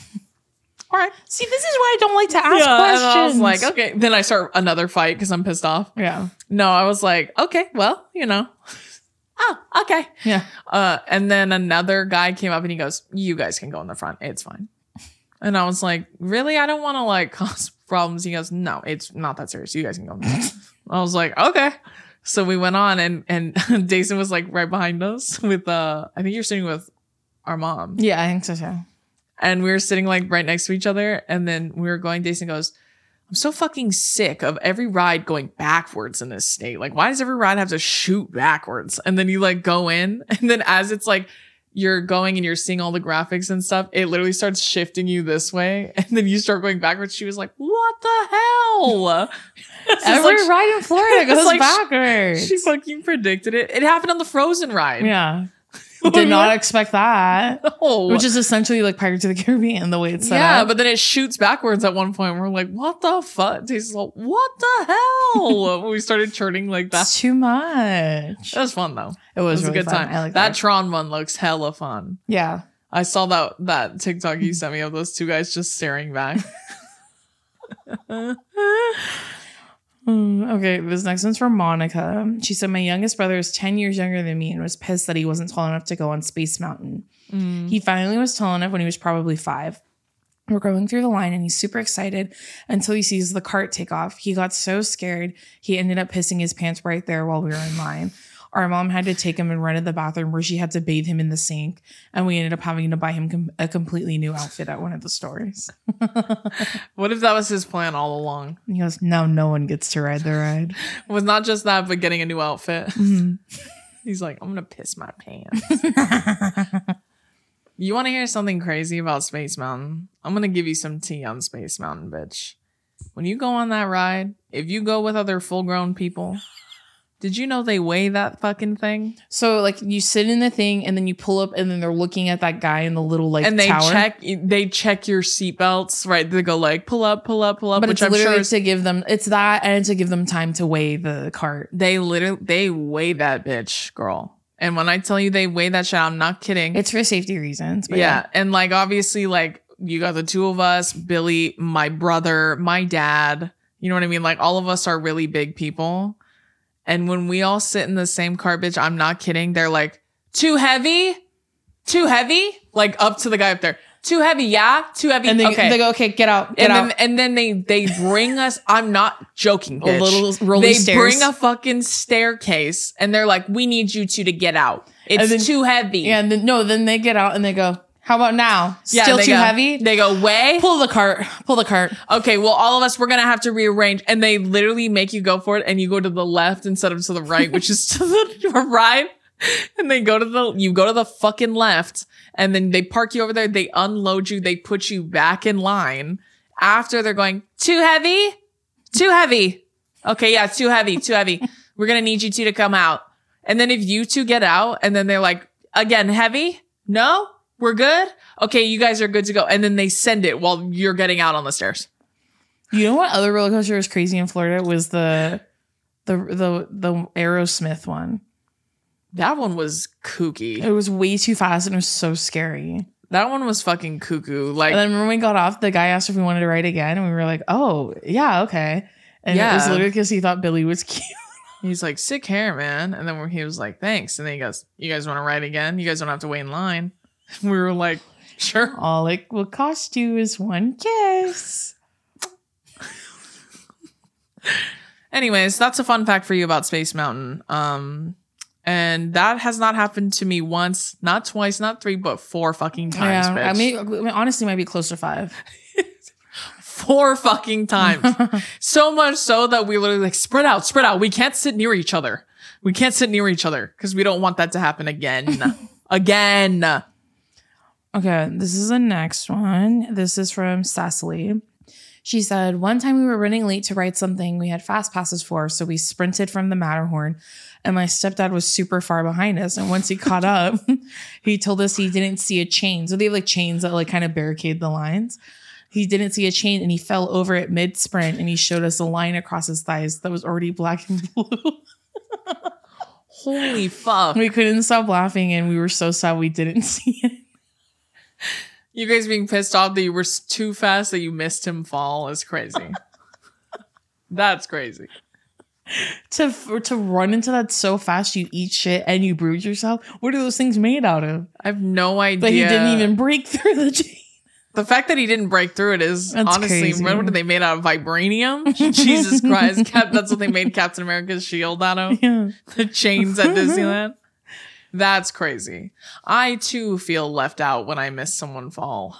All right. See, this is why I don't like to ask yeah, questions. And I was like, okay. Then I start another fight because I'm pissed off. Yeah. No, I was like, okay, well, you know. Oh, okay. Yeah. Uh, and then another guy came up and he goes, you guys can go in the front. It's fine. And I was like, really? I don't want to like cause problems. He goes, no, it's not that serious. You guys can go in the front. I was like, okay. So we went on and, and Dason was like right behind us with, uh, I think you're sitting with our mom. Yeah, I think so too. And we were sitting like right next to each other. And then we were going, Dason goes, I'm so fucking sick of every ride going backwards in this state. Like, why does every ride have to shoot backwards? And then you like go in and then as it's like you're going and you're seeing all the graphics and stuff, it literally starts shifting you this way. And then you start going backwards. She was like, what the hell? Every like, ride in Florida goes like backwards. She, she fucking predicted it. It happened on the Frozen ride. Yeah. Did not expect that. No. Which is essentially like Pirates of the Caribbean, the way it's set yeah, up. but then it shoots backwards at one point. We're like, what the fuck? Tastes like, what the hell? When we started churning like that. That's too much. That was fun though. It was, it was really a good fun. time. I like that, that. Tron one looks hella fun. Yeah. I saw that that TikTok you sent me of those two guys just staring back. Mm, okay, this next one's from Monica. She said, my youngest brother is ten years younger than me and was pissed that he wasn't tall enough to go on Space Mountain. Mm. He finally was tall enough when he was probably five. We're going through the line and he's super excited until he sees the cart take off. He got so scared, he ended up pissing his pants right there while we were in line. Our mom had to take him and run to the bathroom where she had to bathe him in the sink. And we ended up having to buy him com- a completely new outfit at one of the stores. What if that was his plan all along? He goes, now no one gets to ride the ride. It was not just that, but getting a new outfit. Mm-hmm. He's like, I'm going to piss my pants. You want to hear something crazy about Space Mountain? I'm going to give you some tea on Space Mountain, bitch. When you go on that ride, if you go with other full-grown people... Did you know they weigh that fucking thing? So like you sit in the thing and then you pull up and then they're looking at that guy in the little like and they tower. check they check your seatbelts, right? They go like pull up, pull up, pull up. But which it's I'm literally sure is, to give them it's that and to give them time to weigh the cart. They literally they weigh that bitch, girl. And when I tell you they weigh that shit, I'm not kidding. It's for safety reasons. But yeah. yeah, And like obviously like you got the two of us, Billy, my brother, my dad. You know what I mean? Like all of us are really big people. And when we all sit in the same car, bitch, I'm not kidding. They're like, too heavy? Too heavy? Like up to the guy up there. Too heavy, yeah? Too heavy? and they, okay. they go, okay, get out, get and out. then, and then they they bring us, I'm not joking, bitch. A little rolling They stairs. bring a fucking staircase and they're like, we need you two to get out. It's then, too heavy. Yeah, and then, no, then they get out and they go, how about now? Yeah, Still they too go, heavy? They go, weigh? Pull the cart. Pull the cart. Okay, well, all of us, we're going to have to rearrange. And they literally make you go for it. And you go to the left instead of to the right, which is to the right. And they go to the, you go to the fucking left. And then they park you over there. They unload you. They put you back in line. After they're going, too heavy? Too heavy. Okay, yeah, too heavy, too heavy. We're going to need you two to come out. And then if you two get out and then they're like, again, heavy? No? We're good? Okay, you guys are good to go. And then they send it while you're getting out on the stairs. You know what other roller coaster was crazy in Florida was the the the the Aerosmith one. That one was kooky. It was way too fast and it was so scary. That one was fucking cuckoo. Like, and then when we got off, the guy asked if we wanted to ride again, and we were like, "Oh, yeah, okay." And yeah. it was literally because he thought Billy was cute. He's like, "Sick hair, man." And then he was like, "Thanks." And then he goes, "You guys want to ride again? You guys don't have to wait in line." We were like, "Sure." All it will cost you is one kiss. Anyways, that's a fun fact for you about Space Mountain. Um, and that has not happened to me once, not twice, not three, but four fucking times. Yeah, bitch. I mean, I mean, honestly, might be close to five. Four fucking times. So much so that we literally like spread out, spread out. We can't sit near each other. We can't sit near each other because we don't want that to happen again. Again. Okay, this is the next one. This is from Cecily. She said, one time we were running late to write something we had fast passes for, so we sprinted from the Matterhorn, and my stepdad was super far behind us. And once he caught up, he told us he didn't see a chain. So they have like chains that like kind of barricade the lines. He didn't see a chain and he fell over it mid sprint and he showed us a line across his thighs that was already black and blue. Holy fuck. We couldn't stop laughing and we were so sad we didn't see it. You guys being pissed off that you were too fast that you missed him fall is crazy. That's crazy. To for, to run into that so fast you eat shit and you bruise yourself. What are those things made out of? I have no idea. But he didn't even break through the chain. The fact that he didn't break through it is That's honestly, crazy. what are they made out of? Vibranium? Jesus Christ. Cap, that's what they made Captain America's shield out of? Yeah. The chains at Disneyland? That's crazy. I too feel left out when I miss someone fall.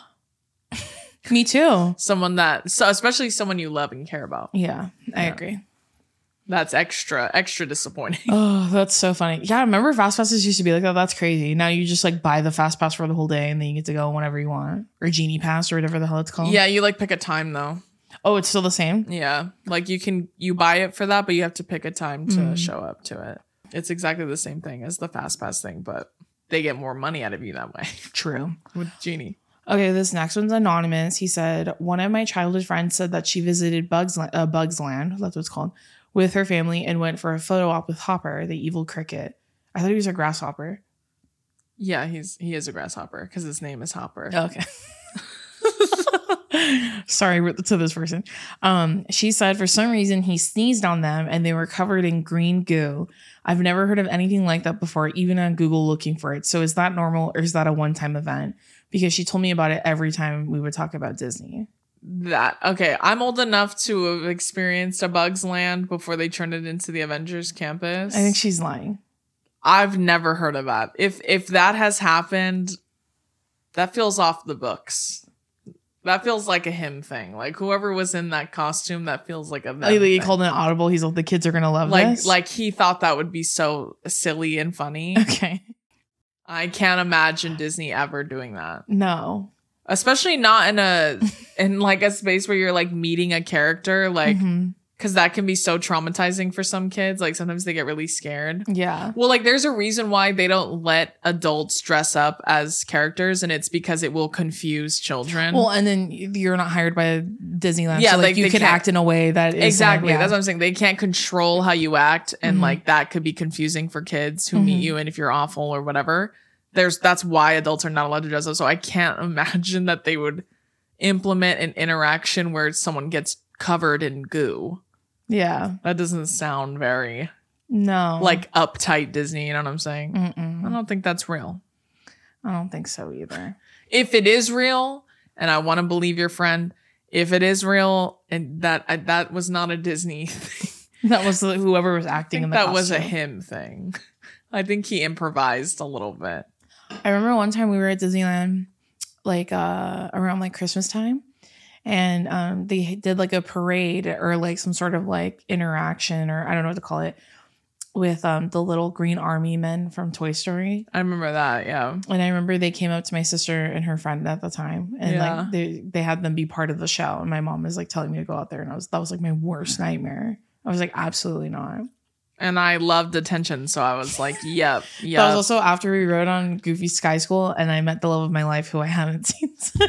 Me too. Someone that, so especially someone you love and care about. Yeah, I Yeah. agree. That's extra, extra disappointing. Oh, that's so funny. Yeah, I remember fast passes used to be like that. That's crazy. Now you just like buy the fast pass for the whole day and then you get to go whenever you want. Or Genie Pass or whatever the hell it's called. Yeah, you like pick a time though. Oh, it's still the same? Yeah. Like you can, you buy it for that, but you have to pick a time to Mm. show up to it. It's exactly the same thing as the fast pass thing, but they get more money out of you that way. True. With Genie. Okay, this next one's anonymous. He said, one of my childhood friends said that she visited Bugs, uh, Bugs Land, that's what it's called, with her family and went for a photo op with Hopper, the evil cricket. I thought he was a grasshopper. Yeah, he's he is a grasshopper because his name is Hopper. Okay. Sorry to this person. Um, she said for some reason he sneezed on them and they were covered in green goo. I've never heard of anything like that before, even on Google looking for it. So is that normal or is that a one-time event? Because she told me about it every time we would talk about Disney. That okay, I'm old enough to have experienced a Bugs Land before they turned it into the Avengers campus. I think she's lying. I've never heard of that. If if that has happened, that feels off the books. That feels like a him thing. Like whoever was in that costume, that feels like a them Like he thing. called an audible. He's like, the kids are gonna love like this. like he thought that would be so silly and funny. Okay. I can't imagine Disney ever doing that. No. Especially not in a in like a space where you're like meeting a character, like Mhm. because that can be so traumatizing for some kids. Like sometimes they get really scared. Yeah. Well, like there's a reason why they don't let adults dress up as characters, and it's because it will confuse children. Well, and then you're not hired by Disneyland. Yeah, so like like, you they can can't- act in a way that is exactly. yeah. That's what I'm saying. They can't control how you act, and Mhm. like that could be confusing for kids who Mhm. meet you, and if you're awful or whatever. There's that's why adults are not allowed to dress up. So I can't imagine that they would implement an interaction where someone gets covered in goo. Yeah. That doesn't sound very No. like uptight Disney. You know what I'm saying? Mm-mm. I don't think that's real. I don't think so either. If it is real, and I want to believe your friend, if it is real, and that I, that was not a Disney thing. That was the- whoever was I acting think in the that was a costume. him thing. I think he improvised a little bit. I remember one time we were at Disneyland, like uh, around like Christmas time, and um, they did like a parade or like some sort of like interaction or I don't know what to call it with um, the little green army men from Toy Story. I remember that. Yeah. And I remember they came up to my sister and her friend at the time, and Yeah. like they they had them be part of the show. And my mom was like telling me to go out there, and I was that was like my worst nightmare. I was like, absolutely not. And I loved attention, so I was like, "Yep, yep." That was also after we rode on Goofy Sky School, and I met the love of my life, who I haven't seen since.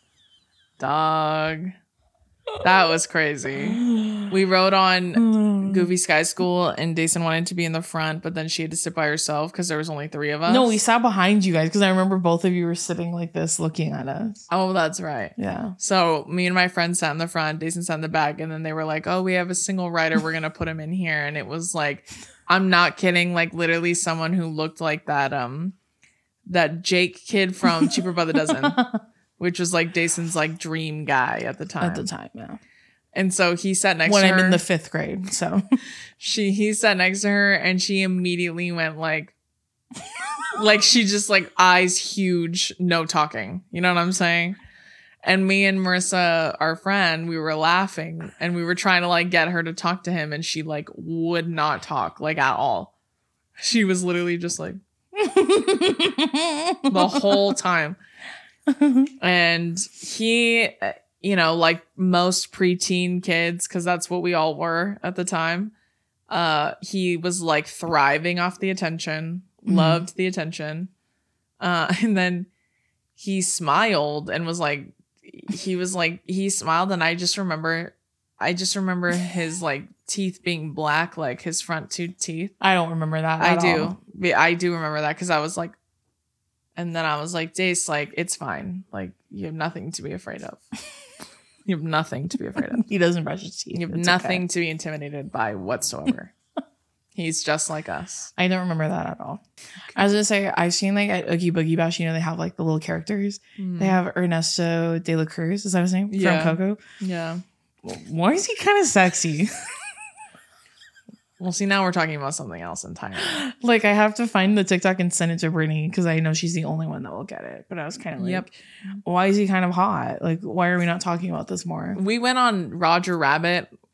Dog. That was crazy. We rode on Goofy Sky School, and Dason wanted to be in the front, but then she had to sit by herself because there was only three of us. No, we sat behind you guys because I remember both of you were sitting like this, looking at us. Oh, that's right. Yeah. So me and my friend sat in the front, Dason sat in the back, and then they were like, "Oh, we have a single rider. We're gonna put him in here." And it was like, I'm not kidding, like literally someone who looked like that um that Jake kid from Cheaper by the Dozen, which was like Dason's like dream guy at the time. At the time, yeah. And so he sat next When to I'm her. in the fifth grade, so she he sat next to her, and she immediately went like, like she just like eyes huge, no talking. You know what I'm saying? And me and Marissa, our friend, we were laughing, and we were trying to like get her to talk to him, and she like would not talk like at all. She was literally just like the whole time. And he, you know, like most preteen kids, because that's what we all were at the time, uh, he was like thriving off the attention, Mhm. loved the attention. Uh, and then he smiled and was like, he was like, he smiled, and I just remember, I just remember his like teeth being black, like his front two teeth. I don't remember that. I at do. all. Yeah, I do remember that because I was like, and then I was like, Dace, like, it's fine. Like, you have nothing to be afraid of. You have nothing to be afraid of. He doesn't brush his teeth. You have It's nothing okay. to be intimidated by whatsoever. He's just like us. I don't remember that at all. I was gonna say I've seen like at Oogie Boogie Bash, you know, they have like the little characters. They have Ernesto de la Cruz, is that his name? Yeah. From Coco. Yeah. Why is he kind of sexy? Well, see, now we're talking about something else entirely. Like I have to find the TikTok and send it to Brittany because I know she's the only one that will get it. But I was kind of like, Yep. why is he kind of hot? Like, why are we not talking about this more? We went on Roger Rabbit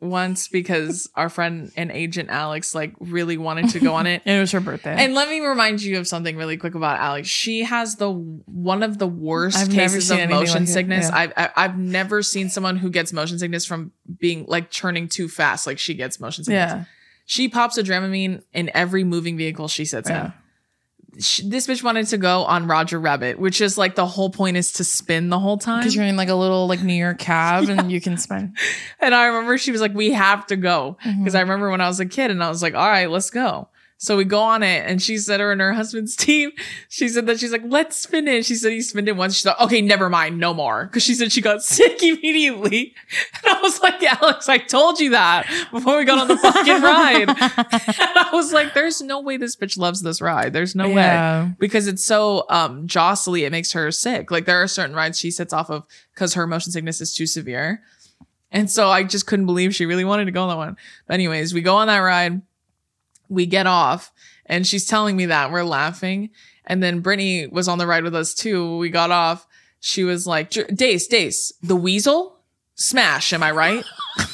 once because our friend and agent Alex like really wanted to go on it. And it was her birthday. And let me remind you of something really quick about Alex. She has the one of the worst I've never cases seen of anything motion like it. sickness. Yeah. I've I- I've never seen someone who gets motion sickness from being like churning too fast. Like she gets motion sickness. Yeah. She pops a Dramamine in every moving vehicle she sits Yeah. in. She, this bitch wanted to go on Roger Rabbit, which is like the whole point is to spin the whole time. Because you're in like a little like New York cab and you can spin. And I remember she was like, we have to go. Because Mhm. I remember when I was a kid and I was like, all right, let's go. So we go on it. And she said her and her husband's team, she said that she's like, let's spin it. She said he spinned it once. She's like, okay, never mind. No more. Because she said she got sick immediately. And I was like, Alex, I told you that before we got on the fucking ride. And I was like, there's no way this bitch loves this ride. There's no Yeah. way. Because it's so um jostly, it makes her sick. Like there are certain rides she sits off of because her motion sickness is too severe. And so I just couldn't believe she really wanted to go on that one. But anyways, we go on that ride. We get off and she's telling me that. We're laughing. And then Brittany was on the ride with us too. We got off. She was like, Dace, Dace, the weasel? Smash, am I right? I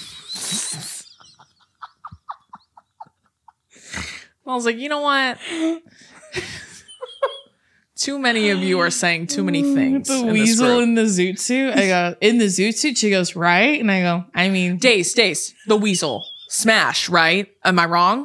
was like, you know what? Too many of you are saying too many things. The in weasel this group. in the zoot suit. I go, in the zoot suit? She goes, right? And I go, I mean, Dace, Dace, the weasel. Smash, right? Am I wrong?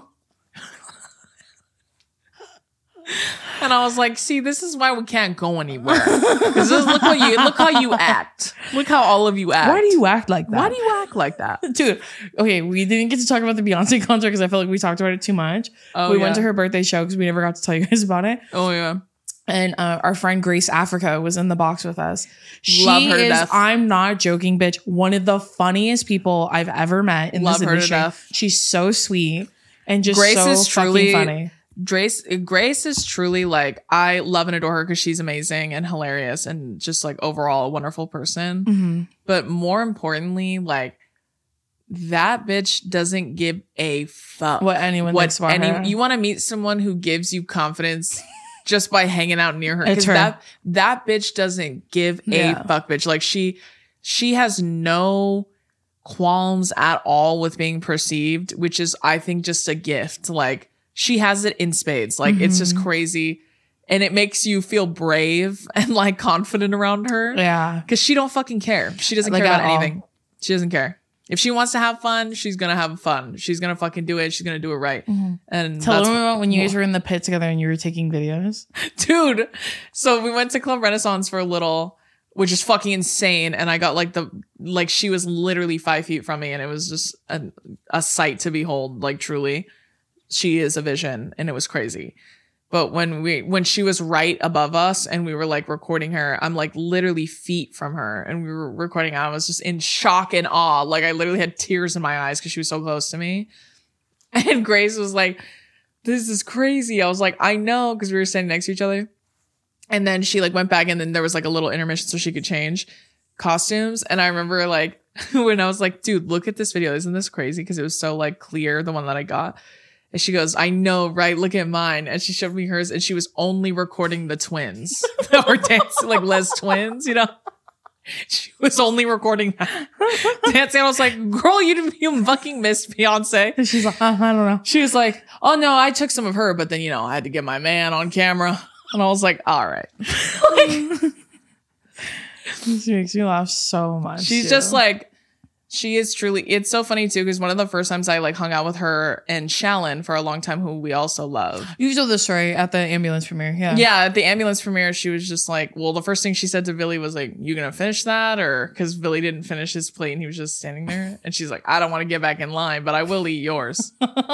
And I was like, see, this is why we can't go anywhere. Because look what you look how you act. Look how all of you act. why do you act like that? Why do you act like that? Dude, okay, we didn't get to talk about the Beyonce concert because I felt like we talked about it too much. Oh, we yeah. went to her birthday show because we never got to tell you guys about it. Oh yeah. And uh, our friend Grace Africa was in the box with us. She Love her to is, death. I'm not joking, bitch, one of the funniest people I've ever met in Love this her to industry. death. She's so sweet and just Grace so is fucking truly- funny. Grace Grace is truly like, I love and adore her because she's amazing and hilarious and just like overall a wonderful person. Mm-hmm. But more importantly, like that bitch doesn't give a fuck What anyone thinks about her. You want to meet someone who gives you confidence just by hanging out near her. It's Because her. that that bitch doesn't give Yeah. a fuck, bitch. Like she she has no qualms at all with being perceived, which is I think just a gift. Like she has it in spades. Like it's just Mhm. crazy. And it makes you feel brave and like confident around her. Yeah. Because she don't fucking care. She doesn't Like, care about at all. anything. She doesn't care. If she wants to have fun, she's gonna have fun. She's gonna fucking do it. She's gonna do it right. Mhm. And Tell that's them about when you guys were in the pit together and you were taking videos. dude. So we went to Club Renaissance for a little, which is fucking insane. And I got like the like she was literally five feet from me, and it was just a, a sight to behold. Like truly, she is a vision, and it was crazy. But when we when she was right above us and we were like recording her, I'm like literally feet from her, and we were recording her. I was just in shock and awe. Like I literally had tears in my eyes because she was so close to me. And Grace was like, "This is crazy." I was like, "I know," because we were standing next to each other. And then she like went back, and then there was like a little intermission so she could change costumes. And I remember like when I was like, "Dude, look at this video. Isn't this crazy?" Because it was so like clear, the one that I got. And she goes, "I know, right? Look at mine." And she showed me hers, and she was only recording the twins that were dancing, like Les twins, you know? She was only recording that. Dancing. I was like, girl, you, you fucking missed Beyonce. And she's like, uh, I don't know. She was like, oh no, I took some of her, but then, you know, I had to get my man on camera. And I was like, all right. Like, She makes me laugh so much. she's too. just like, she is truly, it's so funny too, because one of the first times I like hung out with her and Shallon for a long time, who we also love. You told the story at the ambulance premiere. Yeah. Yeah, at the ambulance premiere, she was just like, well, the first thing she said to Billy was like, you gonna finish that? Or because Billy didn't finish his plate and he was just standing there. And she's like, I don't want to get back in line, but I will eat yours.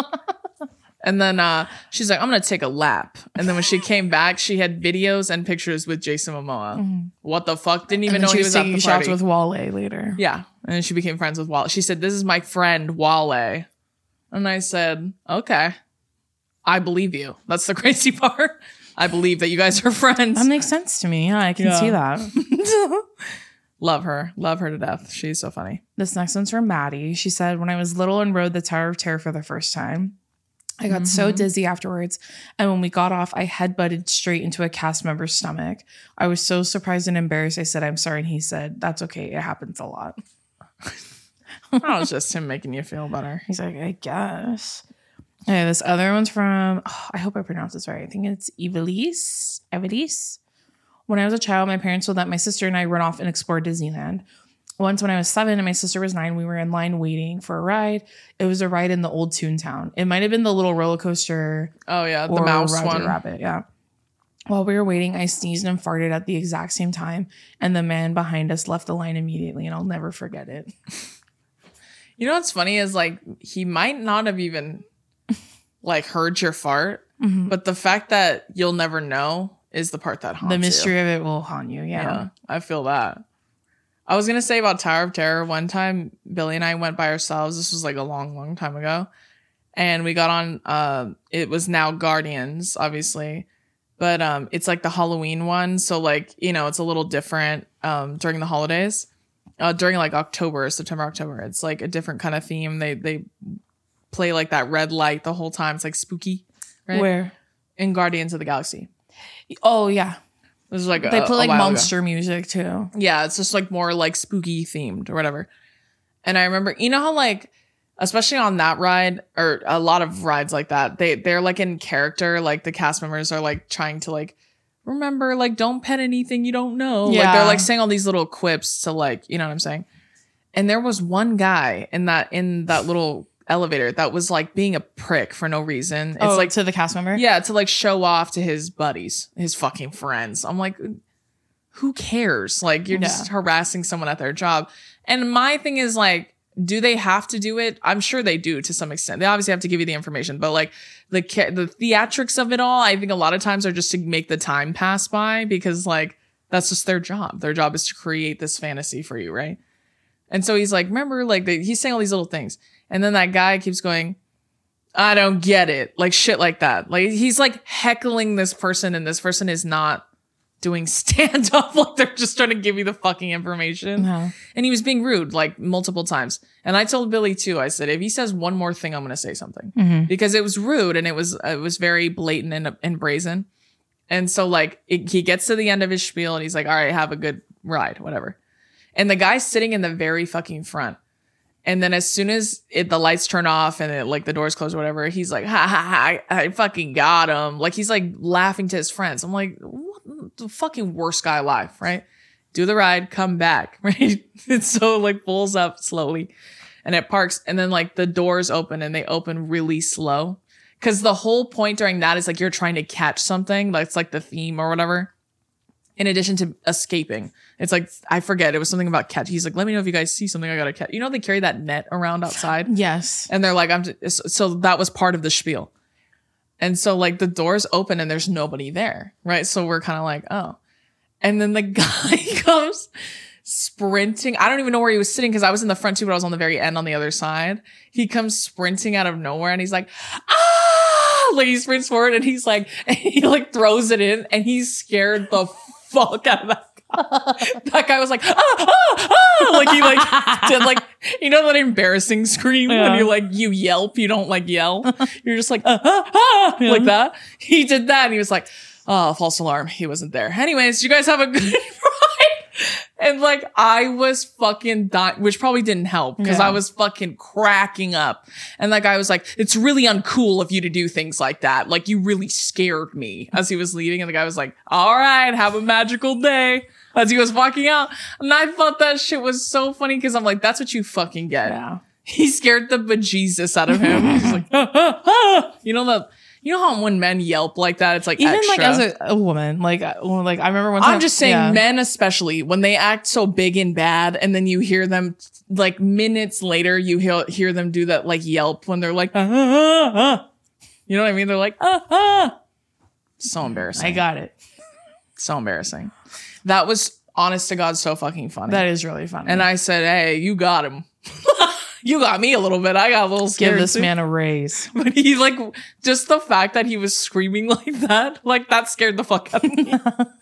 And then uh, she's like, I'm gonna take a lap. And then when she came back, she had videos and pictures with Jason Momoa. Mhm. What the fuck? Didn't even And then know she he was was at taking the shots party. with Wale later. Yeah. And then she became friends with Wale. She said, this is my friend, Wale. And I said, okay. I believe you. That's the crazy part. I believe that you guys are friends. That makes sense to me. Yeah, I can Yeah. see that. Love her. Love her to death. She's so funny. This next one's from Maddie. She said, when I was little and rode the Tower of Terror for the first time, I got so Mhm. dizzy afterwards. And when we got off, I headbutted straight into a cast member's stomach. I was so surprised and embarrassed. I said, I'm sorry. And he said, that's okay. It happens a lot. That was just him making you feel better. He's like, I guess. Okay, this other one's from, oh, I hope I pronounced this right. I think it's Evelise. Evelise. When I was a child, my parents would let my sister and I run off and explore Disneyland. Once when I was seven and my sister was nine, we were in line waiting for a ride. It was a ride in the old Toontown. It might have been the little roller coaster. Oh, yeah. The mouse Roger one. Rabbit, yeah. While we were waiting, I sneezed and farted at the exact same time. And the man behind us left the line immediately. And I'll never forget it. You know what's funny is like he might not have even like heard your fart, mm-hmm. but the fact that you'll never know is the part that haunts you. The mystery you. of it will haunt you. Yeah. yeah, I feel that. I was gonna say about Tower of Terror. One time, Billy and I went by ourselves. This was like a long, long time ago, and we got on. Uh, it was now Guardians, obviously, but um, it's like the Halloween one. So like you know, it's a little different um during the holidays. Uh, during like October, September, October, it's like a different kind of theme. They they play like that red light the whole time. It's like spooky, right? Where? In Guardians of the Galaxy. Oh yeah, this is like they a, play like monster ago. music too. Yeah, it's just like more like spooky themed or whatever. And I remember, you know how like, especially on that ride or a lot of rides like that, they they're like in character. Like the cast members are like trying to like. Remember, like, don't pet anything you don't know. Yeah. Like, they're like saying all these little quips to like, you know what I'm saying? And there was one guy in that in that little elevator that was like being a prick for no reason. It's oh, like to the cast member? Yeah, to like show off to his buddies, his fucking friends. I'm like, who cares? Like, you're yeah. just harassing someone at their job. And my thing is like, do they have to do it? I'm sure they do to some extent. They obviously have to give you the information, but like the the theatrics of it all, I think a lot of times are just to make the time pass by because like that's just their job. Their job is to create this fantasy for you, right? And so he's like, remember, like the, he's saying all these little things, and then that guy keeps going, I don't get it, like shit like that. Like he's like heckling this person, and this person is not doing stand up, like they're just trying to give you the fucking information. Uh-huh. And he was being rude like multiple times. And I told Billy too, I said, if he says one more thing, I'm going to say something mm-hmm. because it was rude and it was, it was very blatant and, and brazen. And so like it, he gets to the end of his spiel and he's like, all right, have a good ride, whatever. And the guy's sitting in the very fucking front. And then as soon as it, the lights turn off and it, like the doors close or whatever, he's like, ha ha ha, I, I fucking got him. Like he's like laughing to his friends. I'm like, what the fucking worst guy alive, right? Do the ride, come back, right? It so like pulls up slowly and it parks. And then like the doors open and they open really slow. Cause the whole point during that is like you're trying to catch something. That's like the theme or whatever. In addition to escaping. It's like, I forget. It was something about catch. He's like, let me know if you guys see something I gotta catch. You know, they carry that net around outside. Yes. And they're like, I'm just, so that was part of the spiel. And so like the doors open and there's nobody there. Right. So we're kind of like, oh. And then the guy comes sprinting. I don't even know where he was sitting because I was in the front too, but I was on the very end on the other side. He comes sprinting out of nowhere and he's like, ah! Like he sprints forward and he's like, and he like throws it in and he's scared the fuck out of that guy. That guy was like, ah, ah, ah! Like he like did like, you know that embarrassing scream yeah. when you like, you yelp, you don't like yell. You're just like, ah, ah, ah, yeah. like that. He did that and he was like, oh, false alarm. He wasn't there. Anyways, you guys have a good ride. And like, I was fucking dying, which probably didn't help because yeah. I was fucking cracking up. And that guy was like, it's really uncool of you to do things like that. Like, you really scared me as he was leaving. And the guy was like, all right, have a magical day as he was walking out. And I thought that shit was so funny because I'm like, that's what you fucking get. Yeah. He scared the bejesus out of him. He's like, ah, ah, ah. You know, the, you know how when men yelp like that, it's like even extra. like as a, a woman, like like I remember one time. I'm just saying, yeah. men especially when they act so big and bad, and then you hear them like minutes later, you hear hear them do that like yelp when they're like, ah, ah, ah. You know what I mean? They're like, ah, ah. So embarrassing. I got it. So embarrassing. That was honest to God, so fucking funny. That is really funny. And I said, hey, you got him. You got me a little bit. I got a little scared. Give this too. man a raise. But he like, just the fact that he was screaming like that, like that scared the fuck out of me.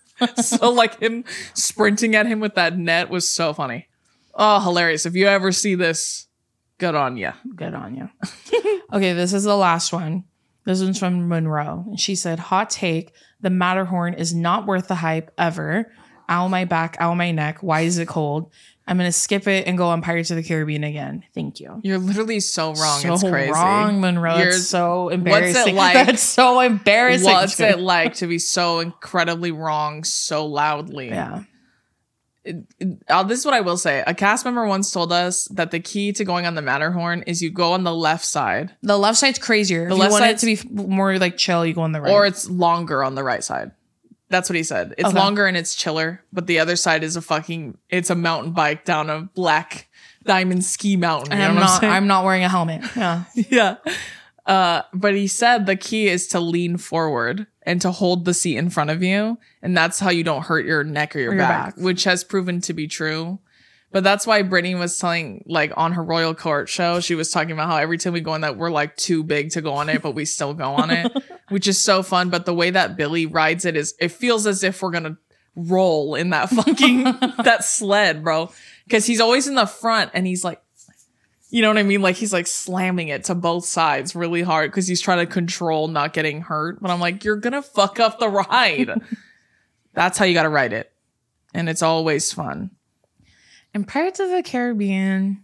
So like him sprinting at him with that net was so funny. Oh, hilarious. If you ever see this, good on you. Good on you. Okay, this is the last one. This one's from Monroe. And she said, hot take, the Matterhorn is not worth the hype ever. ow my back, ow my neck. Why is it cold? I'm going to skip it and go on Pirates of the Caribbean again. Thank you. You're literally so wrong. So it's crazy. wrong, Monroe. You're, it's so embarrassing. What's it like? That's so embarrassing. What's it like to be so incredibly wrong so loudly? Yeah. It, it, uh, this is what I will say. A cast member once told us that the key to going on the Matterhorn is you go on the left side. The left side's crazier. The if left you want side it to be f- more like chill, you go on the right. Or it's longer on the right side. That's what he said. It's Okay. longer and it's chiller, but the other side is a fucking, it's a mountain bike down a black diamond ski mountain. And you know I'm what not, saying? I'm not wearing a helmet. Yeah. Yeah. Uh, but he said the key is to lean forward and to hold the seat in front of you. And that's how you don't hurt your neck or your, Or your back, back. which has proven to be true. But that's why Brittany was telling, like, on her Royal Court show, she was talking about how every time we go on that, we're like too big to go on it, but we still go on it, which is so fun. But the way that Billy rides it is, it feels as if we're going to roll in that fucking, that sled, bro. Because he's always in the front and he's like, you know what I mean? Like he's like slamming it to both sides really hard because he's trying to control not getting hurt. But I'm like, you're going to fuck up the ride. That's how you got to ride it. And it's always fun. And Pirates of the Caribbean,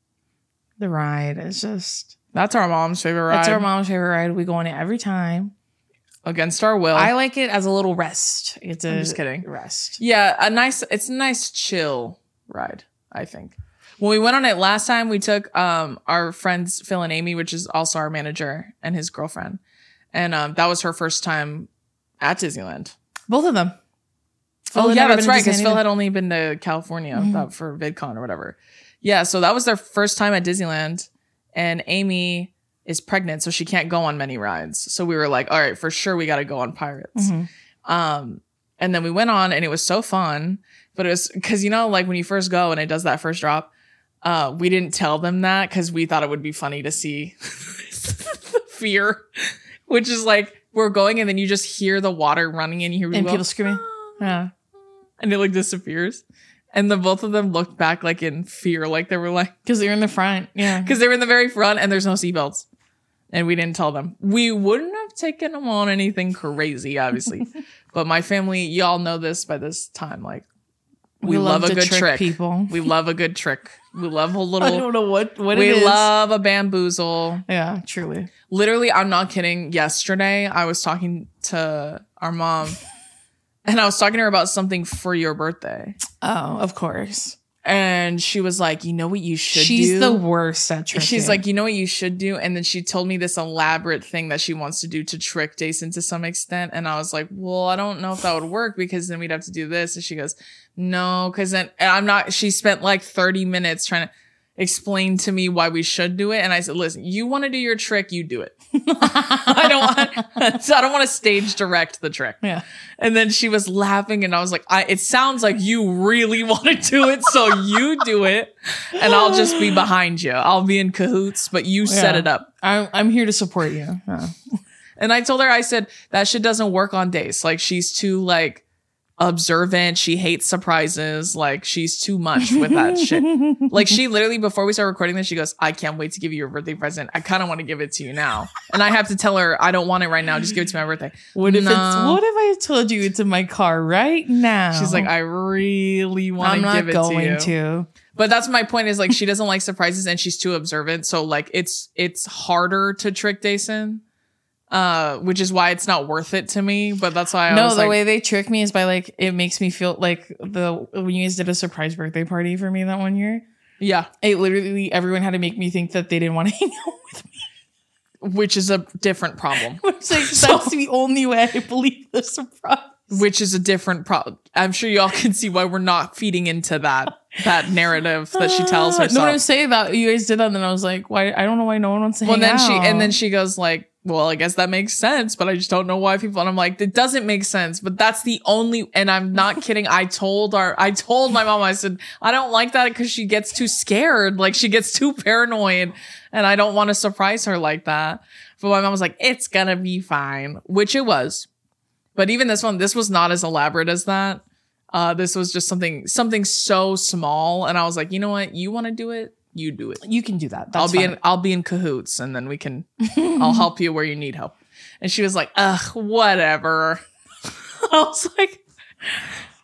the ride is just... That's our mom's favorite ride. That's our mom's favorite ride. We go on it every time. Against our will. I like it as a little rest. It's a I'm just kidding. rest. Yeah, a nice, it's a nice chill ride, I think. When we went on it last time, we took um our friends Phil and Amy, which is also our manager, and his girlfriend. And um that was her first time at Disneyland. Both of them. Phil Oh, had yeah, never that's been to right. Because Disneyland Phil either. had only been to California Mhm. uh, for VidCon or whatever. Yeah, so that was their first time at Disneyland. And Amy is pregnant, so she can't go on many rides. So we were like, all right, for sure, we got to go on Pirates. Mhm. Um, and then we went on, and it was so fun. But it was because, you know, like when you first go and it does that first drop, uh, we didn't tell them that because we thought it would be funny to see the fear, which is like we're going and then you just hear the water running and you hear And people, people screaming. Yeah. and it like disappears. And the both of them looked back like in fear, like they were like, Because they're in the front. Yeah. because they were in the very front and there's no seatbelts. And we didn't tell them. We wouldn't have taken them on anything crazy, obviously. But my family, y'all know this by this time. Like, we, love, a to good trick trick. people. We love a good trick. We love a I little. don't know what, what we it is. love a bamboozle. Yeah, truly. Literally, I'm not kidding. Yesterday, I was talking to our mom and I was talking to her about something for your birthday. Oh, of course. And she was like, you know what you should She's do? the worst at tricking. She's like, you know what you should do? And then she told me this elaborate thing that she wants to do to trick Jason to some extent. And I was like, well, I don't know if that would work because then we'd have to do this. And she goes, no, because then and I'm not, she spent like thirty minutes trying to explain to me why we should do it. And I said, listen, you want to do your trick, you do it. I don't want, so I don't want to stage direct the trick. Yeah. And then she was laughing and I was like, I, it sounds like you really want to do it. So you do it and I'll just be behind you. I'll be in cahoots, but you set Yeah. it up. I'm, I'm here to support you. Yeah. And I told her, I said, that shit doesn't work on days. Like she's too like observant. She hates surprises. Like she's too much with that shit. Like she literally, before we start recording this, she goes, I can't wait to give you your birthday present. I kind of want to give it to you now. And I have to tell her, I don't want it right now. Just give it to me on my birthday. What if No. it's, what if I told you it's in my car right now? She's like, I really want I'm to not give it going to you. to. But that's my point is like, she doesn't like surprises and she's too observant. So like, it's, it's harder to trick Jason. Uh, which is why it's not worth it to me. But that's why I No, was the like, way they trick me is by like, it makes me feel like the, when you guys did a surprise birthday party for me that one year, yeah, it literally, everyone had to make me think that they didn't want to hang out with me. which is a different problem. Which like, So- that's the only way I believe the surprise. Which is a different problem. I'm sure y'all can see why we're not feeding into that that narrative that she tells Uh, herself. No, what I'm saying that you guys did that, and then I was like, why? I don't know why no one wants to well, hang then out. she and then she goes like, well, I guess that makes sense, but I just don't know why people. And I'm like, it doesn't make sense. But that's the only. And I'm not kidding. I told our, I told my mom, I said, I don't like that because she gets too scared, like she gets too paranoid, and I don't want to surprise her like that. But my mom was like, it's gonna be fine, which it was. But even this one, this was not as elaborate as that. Uh, this was just something, something so small, and I was like, you know what, you want to do it, you do it. You can do that. That's I'll be fine. in I'll be in cahoots and then we can I'll help you where you need help. And she was like, ugh, whatever. I was like,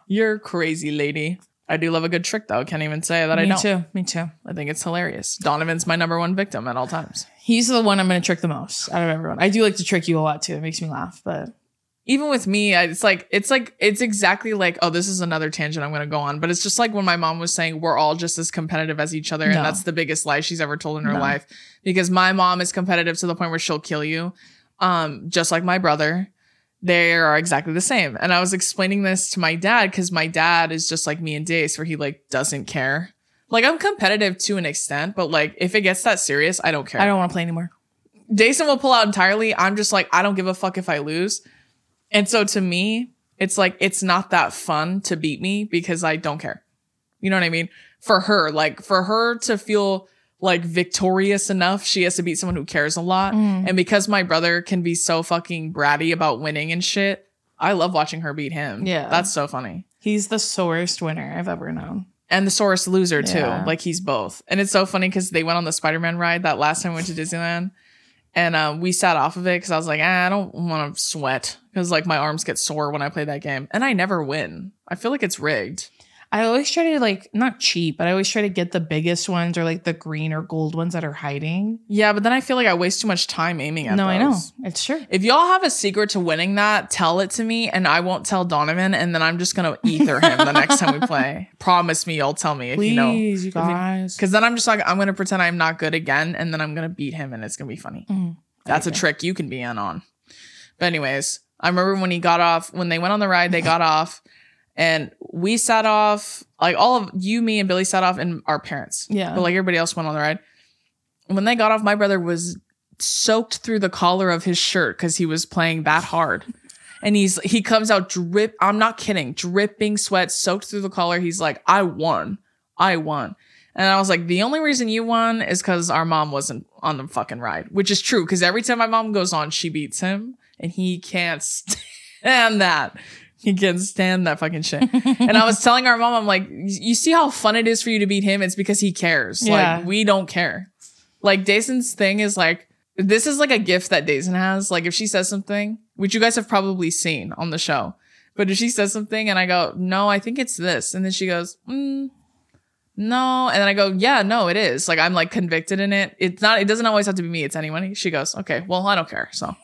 You're crazy, lady. I do love a good trick, though. Can't even say that Me I don't. Me too. Me too. I think it's hilarious. Donovan's my number one victim at all times. He's the one I'm going to trick the most out of everyone. I do like to trick you a lot, too. It makes me laugh, but... Even with me, it's like, it's like, it's exactly like, oh, this is another tangent I'm going to go on. But it's just like when my mom was saying, we're all just as competitive as each other. No. And that's the biggest lie she's ever told in her No. life. Because my mom is competitive to the point where she'll kill you. Um, just like my brother. They are exactly the same. And I was explaining this to my dad because my dad is just like me and Dace, where he like doesn't care. Like I'm competitive to an extent, but like if it gets that serious, I don't care. I don't want to play anymore. Dason will pull out entirely. I'm just like, I don't give a fuck if I lose. And so to me, it's like, it's not that fun to beat me because I don't care. You know what I mean? For her, like for her to feel like victorious enough, she has to beat someone who cares a lot. Mm. And because my brother can be so fucking bratty about winning and shit, I love watching her beat him. Yeah. That's so funny. He's the sorest winner I've ever known. And the sorest loser too. Yeah. Like he's both. And it's so funny because they went on the Spider-Man ride that last time we went to Disneyland. And uh, we sat off of it because I was like, ah, I don't want to sweat because like my arms get sore when I play that game. And I never win. I feel like it's rigged. I always try to like, not cheat, but I always try to get the biggest ones or like the green or gold ones that are hiding. Yeah, but then I feel like I waste too much time aiming at no, those. I know. It's true. If y'all have a secret to winning that, tell it to me and I won't tell Donovan and then I'm just going to ether him the next time we play. Promise me you'll tell me if Please, you know. you guys. Because then I'm just like, I'm going to pretend I'm not good again and then I'm going to beat him and it's going to be funny. Mm-hmm. That's okay. A trick you can be in on. But anyways, I remember when he got off, when they went on the ride, they got off and we sat off, like all of you, me and Billy sat off and our parents. Yeah. But like everybody else went on the ride. When they got off, my brother was soaked through the collar of his shirt because he was playing that hard. And he's, he comes out drip. I'm not kidding. Dripping sweat, soaked through the collar. He's like, I won. I won. And I was like, the only reason you won is because our mom wasn't on the fucking ride, which is true. Because every time my mom goes on, she beats him and he can't stand that. He can't stand that fucking shit. And I was telling our mom, I'm like, you see how fun it is for you to beat him? It's because he cares. Yeah. Like, we don't care. Like, Dason's thing is like, this is like a gift that Dason has. Like, if she says something, which you guys have probably seen on the show, but if she says something and I go, no, I think it's this. And then she goes, mm, no. And then I go, yeah, no, it is. Like, I'm like convicted in it. It's not, it doesn't always have to be me. It's anyone. She goes, okay, well, I don't care. So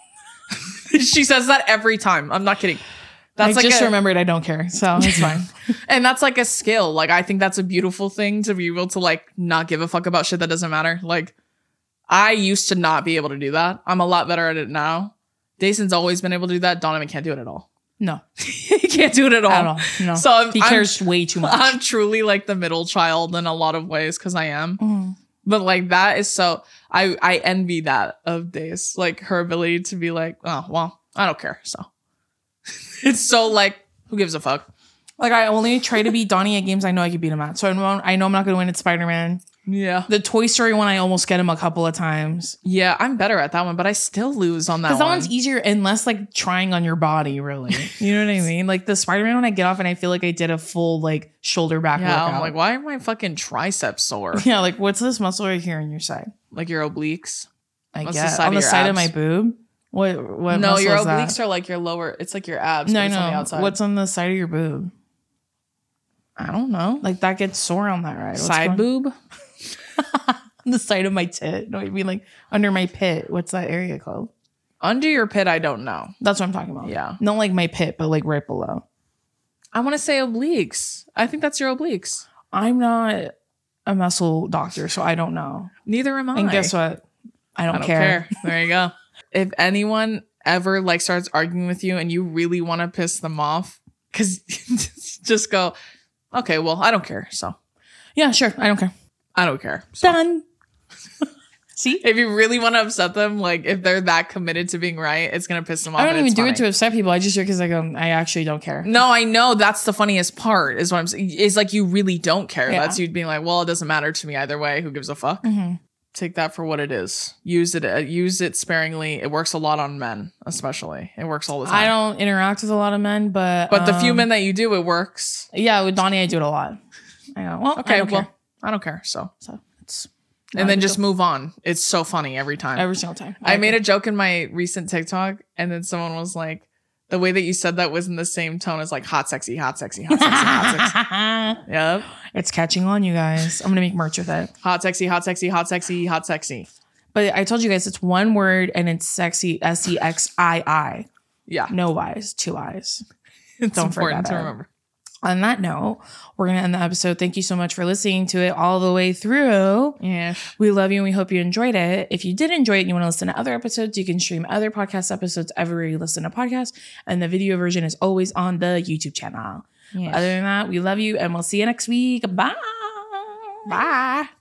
she says that every time. I'm not kidding. That's I like just a, remembered I don't care. So it's fine. And that's like a skill. Like, I think that's a beautiful thing to be able to like not give a fuck about shit that doesn't matter. Like, I used to not be able to do that. I'm a lot better at it now. Dason's always been able to do that. Donovan can't do it at all. No. He can't do it at all. At all. No. So I'm, he cares I'm, way too much. I'm truly like the middle child in a lot of ways because I am. Mm. But like that is so, I, I envy that of Dace. Like her ability to be like, oh, well, I don't care. So it's so like, who gives a fuck? Like I only try to beat Donnie at games I know I can beat him at. So I know, I know I'm not going to win at Spider-Man. Yeah. The Toy Story one, I almost get him a couple of times. Yeah, I'm better at that one, but I still lose on that one. Because that one's easier and less like trying on your body, really. You know what I mean? Like the Spider-Man one, I get off and I feel like I did a full like shoulder back yeah, workout. I'm like, why are my fucking triceps sore? Yeah, like what's this muscle right here on your side? Like your obliques? I What's guess. the side on of the your side abs? of my boob? What, what no, muscle your is obliques that? are like your lower, it's like your abs. No, but I it's know. on the outside. What's on the side of your boob? I don't know. Like that gets sore on that ride. What's side going- boob? The side of my tit. No, I mean like under my pit. What's that area called? Under your pit, I don't know. That's what I'm talking about. Yeah. Not like my pit, but like right below. I want to say obliques. I think that's your obliques. I'm not a muscle doctor, so I don't know. Neither am I. And guess what? I don't, I don't care. care. There you go. If anyone ever like starts arguing with you and you really want to piss them off, because just go, okay, well, I don't care. So yeah, sure. I don't care. I don't care. So. Done. See? If you really want to upset them, like if they're that committed to being right, it's going to piss them off. I don't even do funny. it to upset people. I just do it because I go, I actually don't care. No, I know. That's the funniest part is what I'm saying. Is like you really don't care. Yeah. That's you being like, well, it doesn't matter to me either way. Who gives a fuck? Mm-hmm. Take that for what it is. Use it. Uh, use it sparingly. It works a lot on men, especially. It works all the time. I don't interact with a lot of men, but But the few um, men that you do, it works. Yeah, with Donnie, I do it a lot. I go, well, Okay, I don't well, care. I don't care. So, So it's and then just move on. It's so funny every time. every single time. I made a joke in my recent TikTok, and then someone was like, The way that you said that was in the same tone as like hot, sexy, hot, sexy, hot, sexy, hot, sexy. Yep. It's catching on, you guys. I'm going to make merch with it. Hot, sexy, hot, sexy, hot, sexy, hot, sexy. But I told you guys it's one word and it's sexy, S E X I I. Yeah. No Y's, two I's. It's Don't important to forget it. remember. On that note, we're going to end the episode. Thank you so much for listening to it all the way through. Yeah. We love you and we hope you enjoyed it. If you did enjoy it and you want to listen to other episodes, you can stream other podcast episodes everywhere you listen to podcasts. And the video version is always on the YouTube channel. Yes. Other than that, we love you and we'll see you next week. Bye. Bye.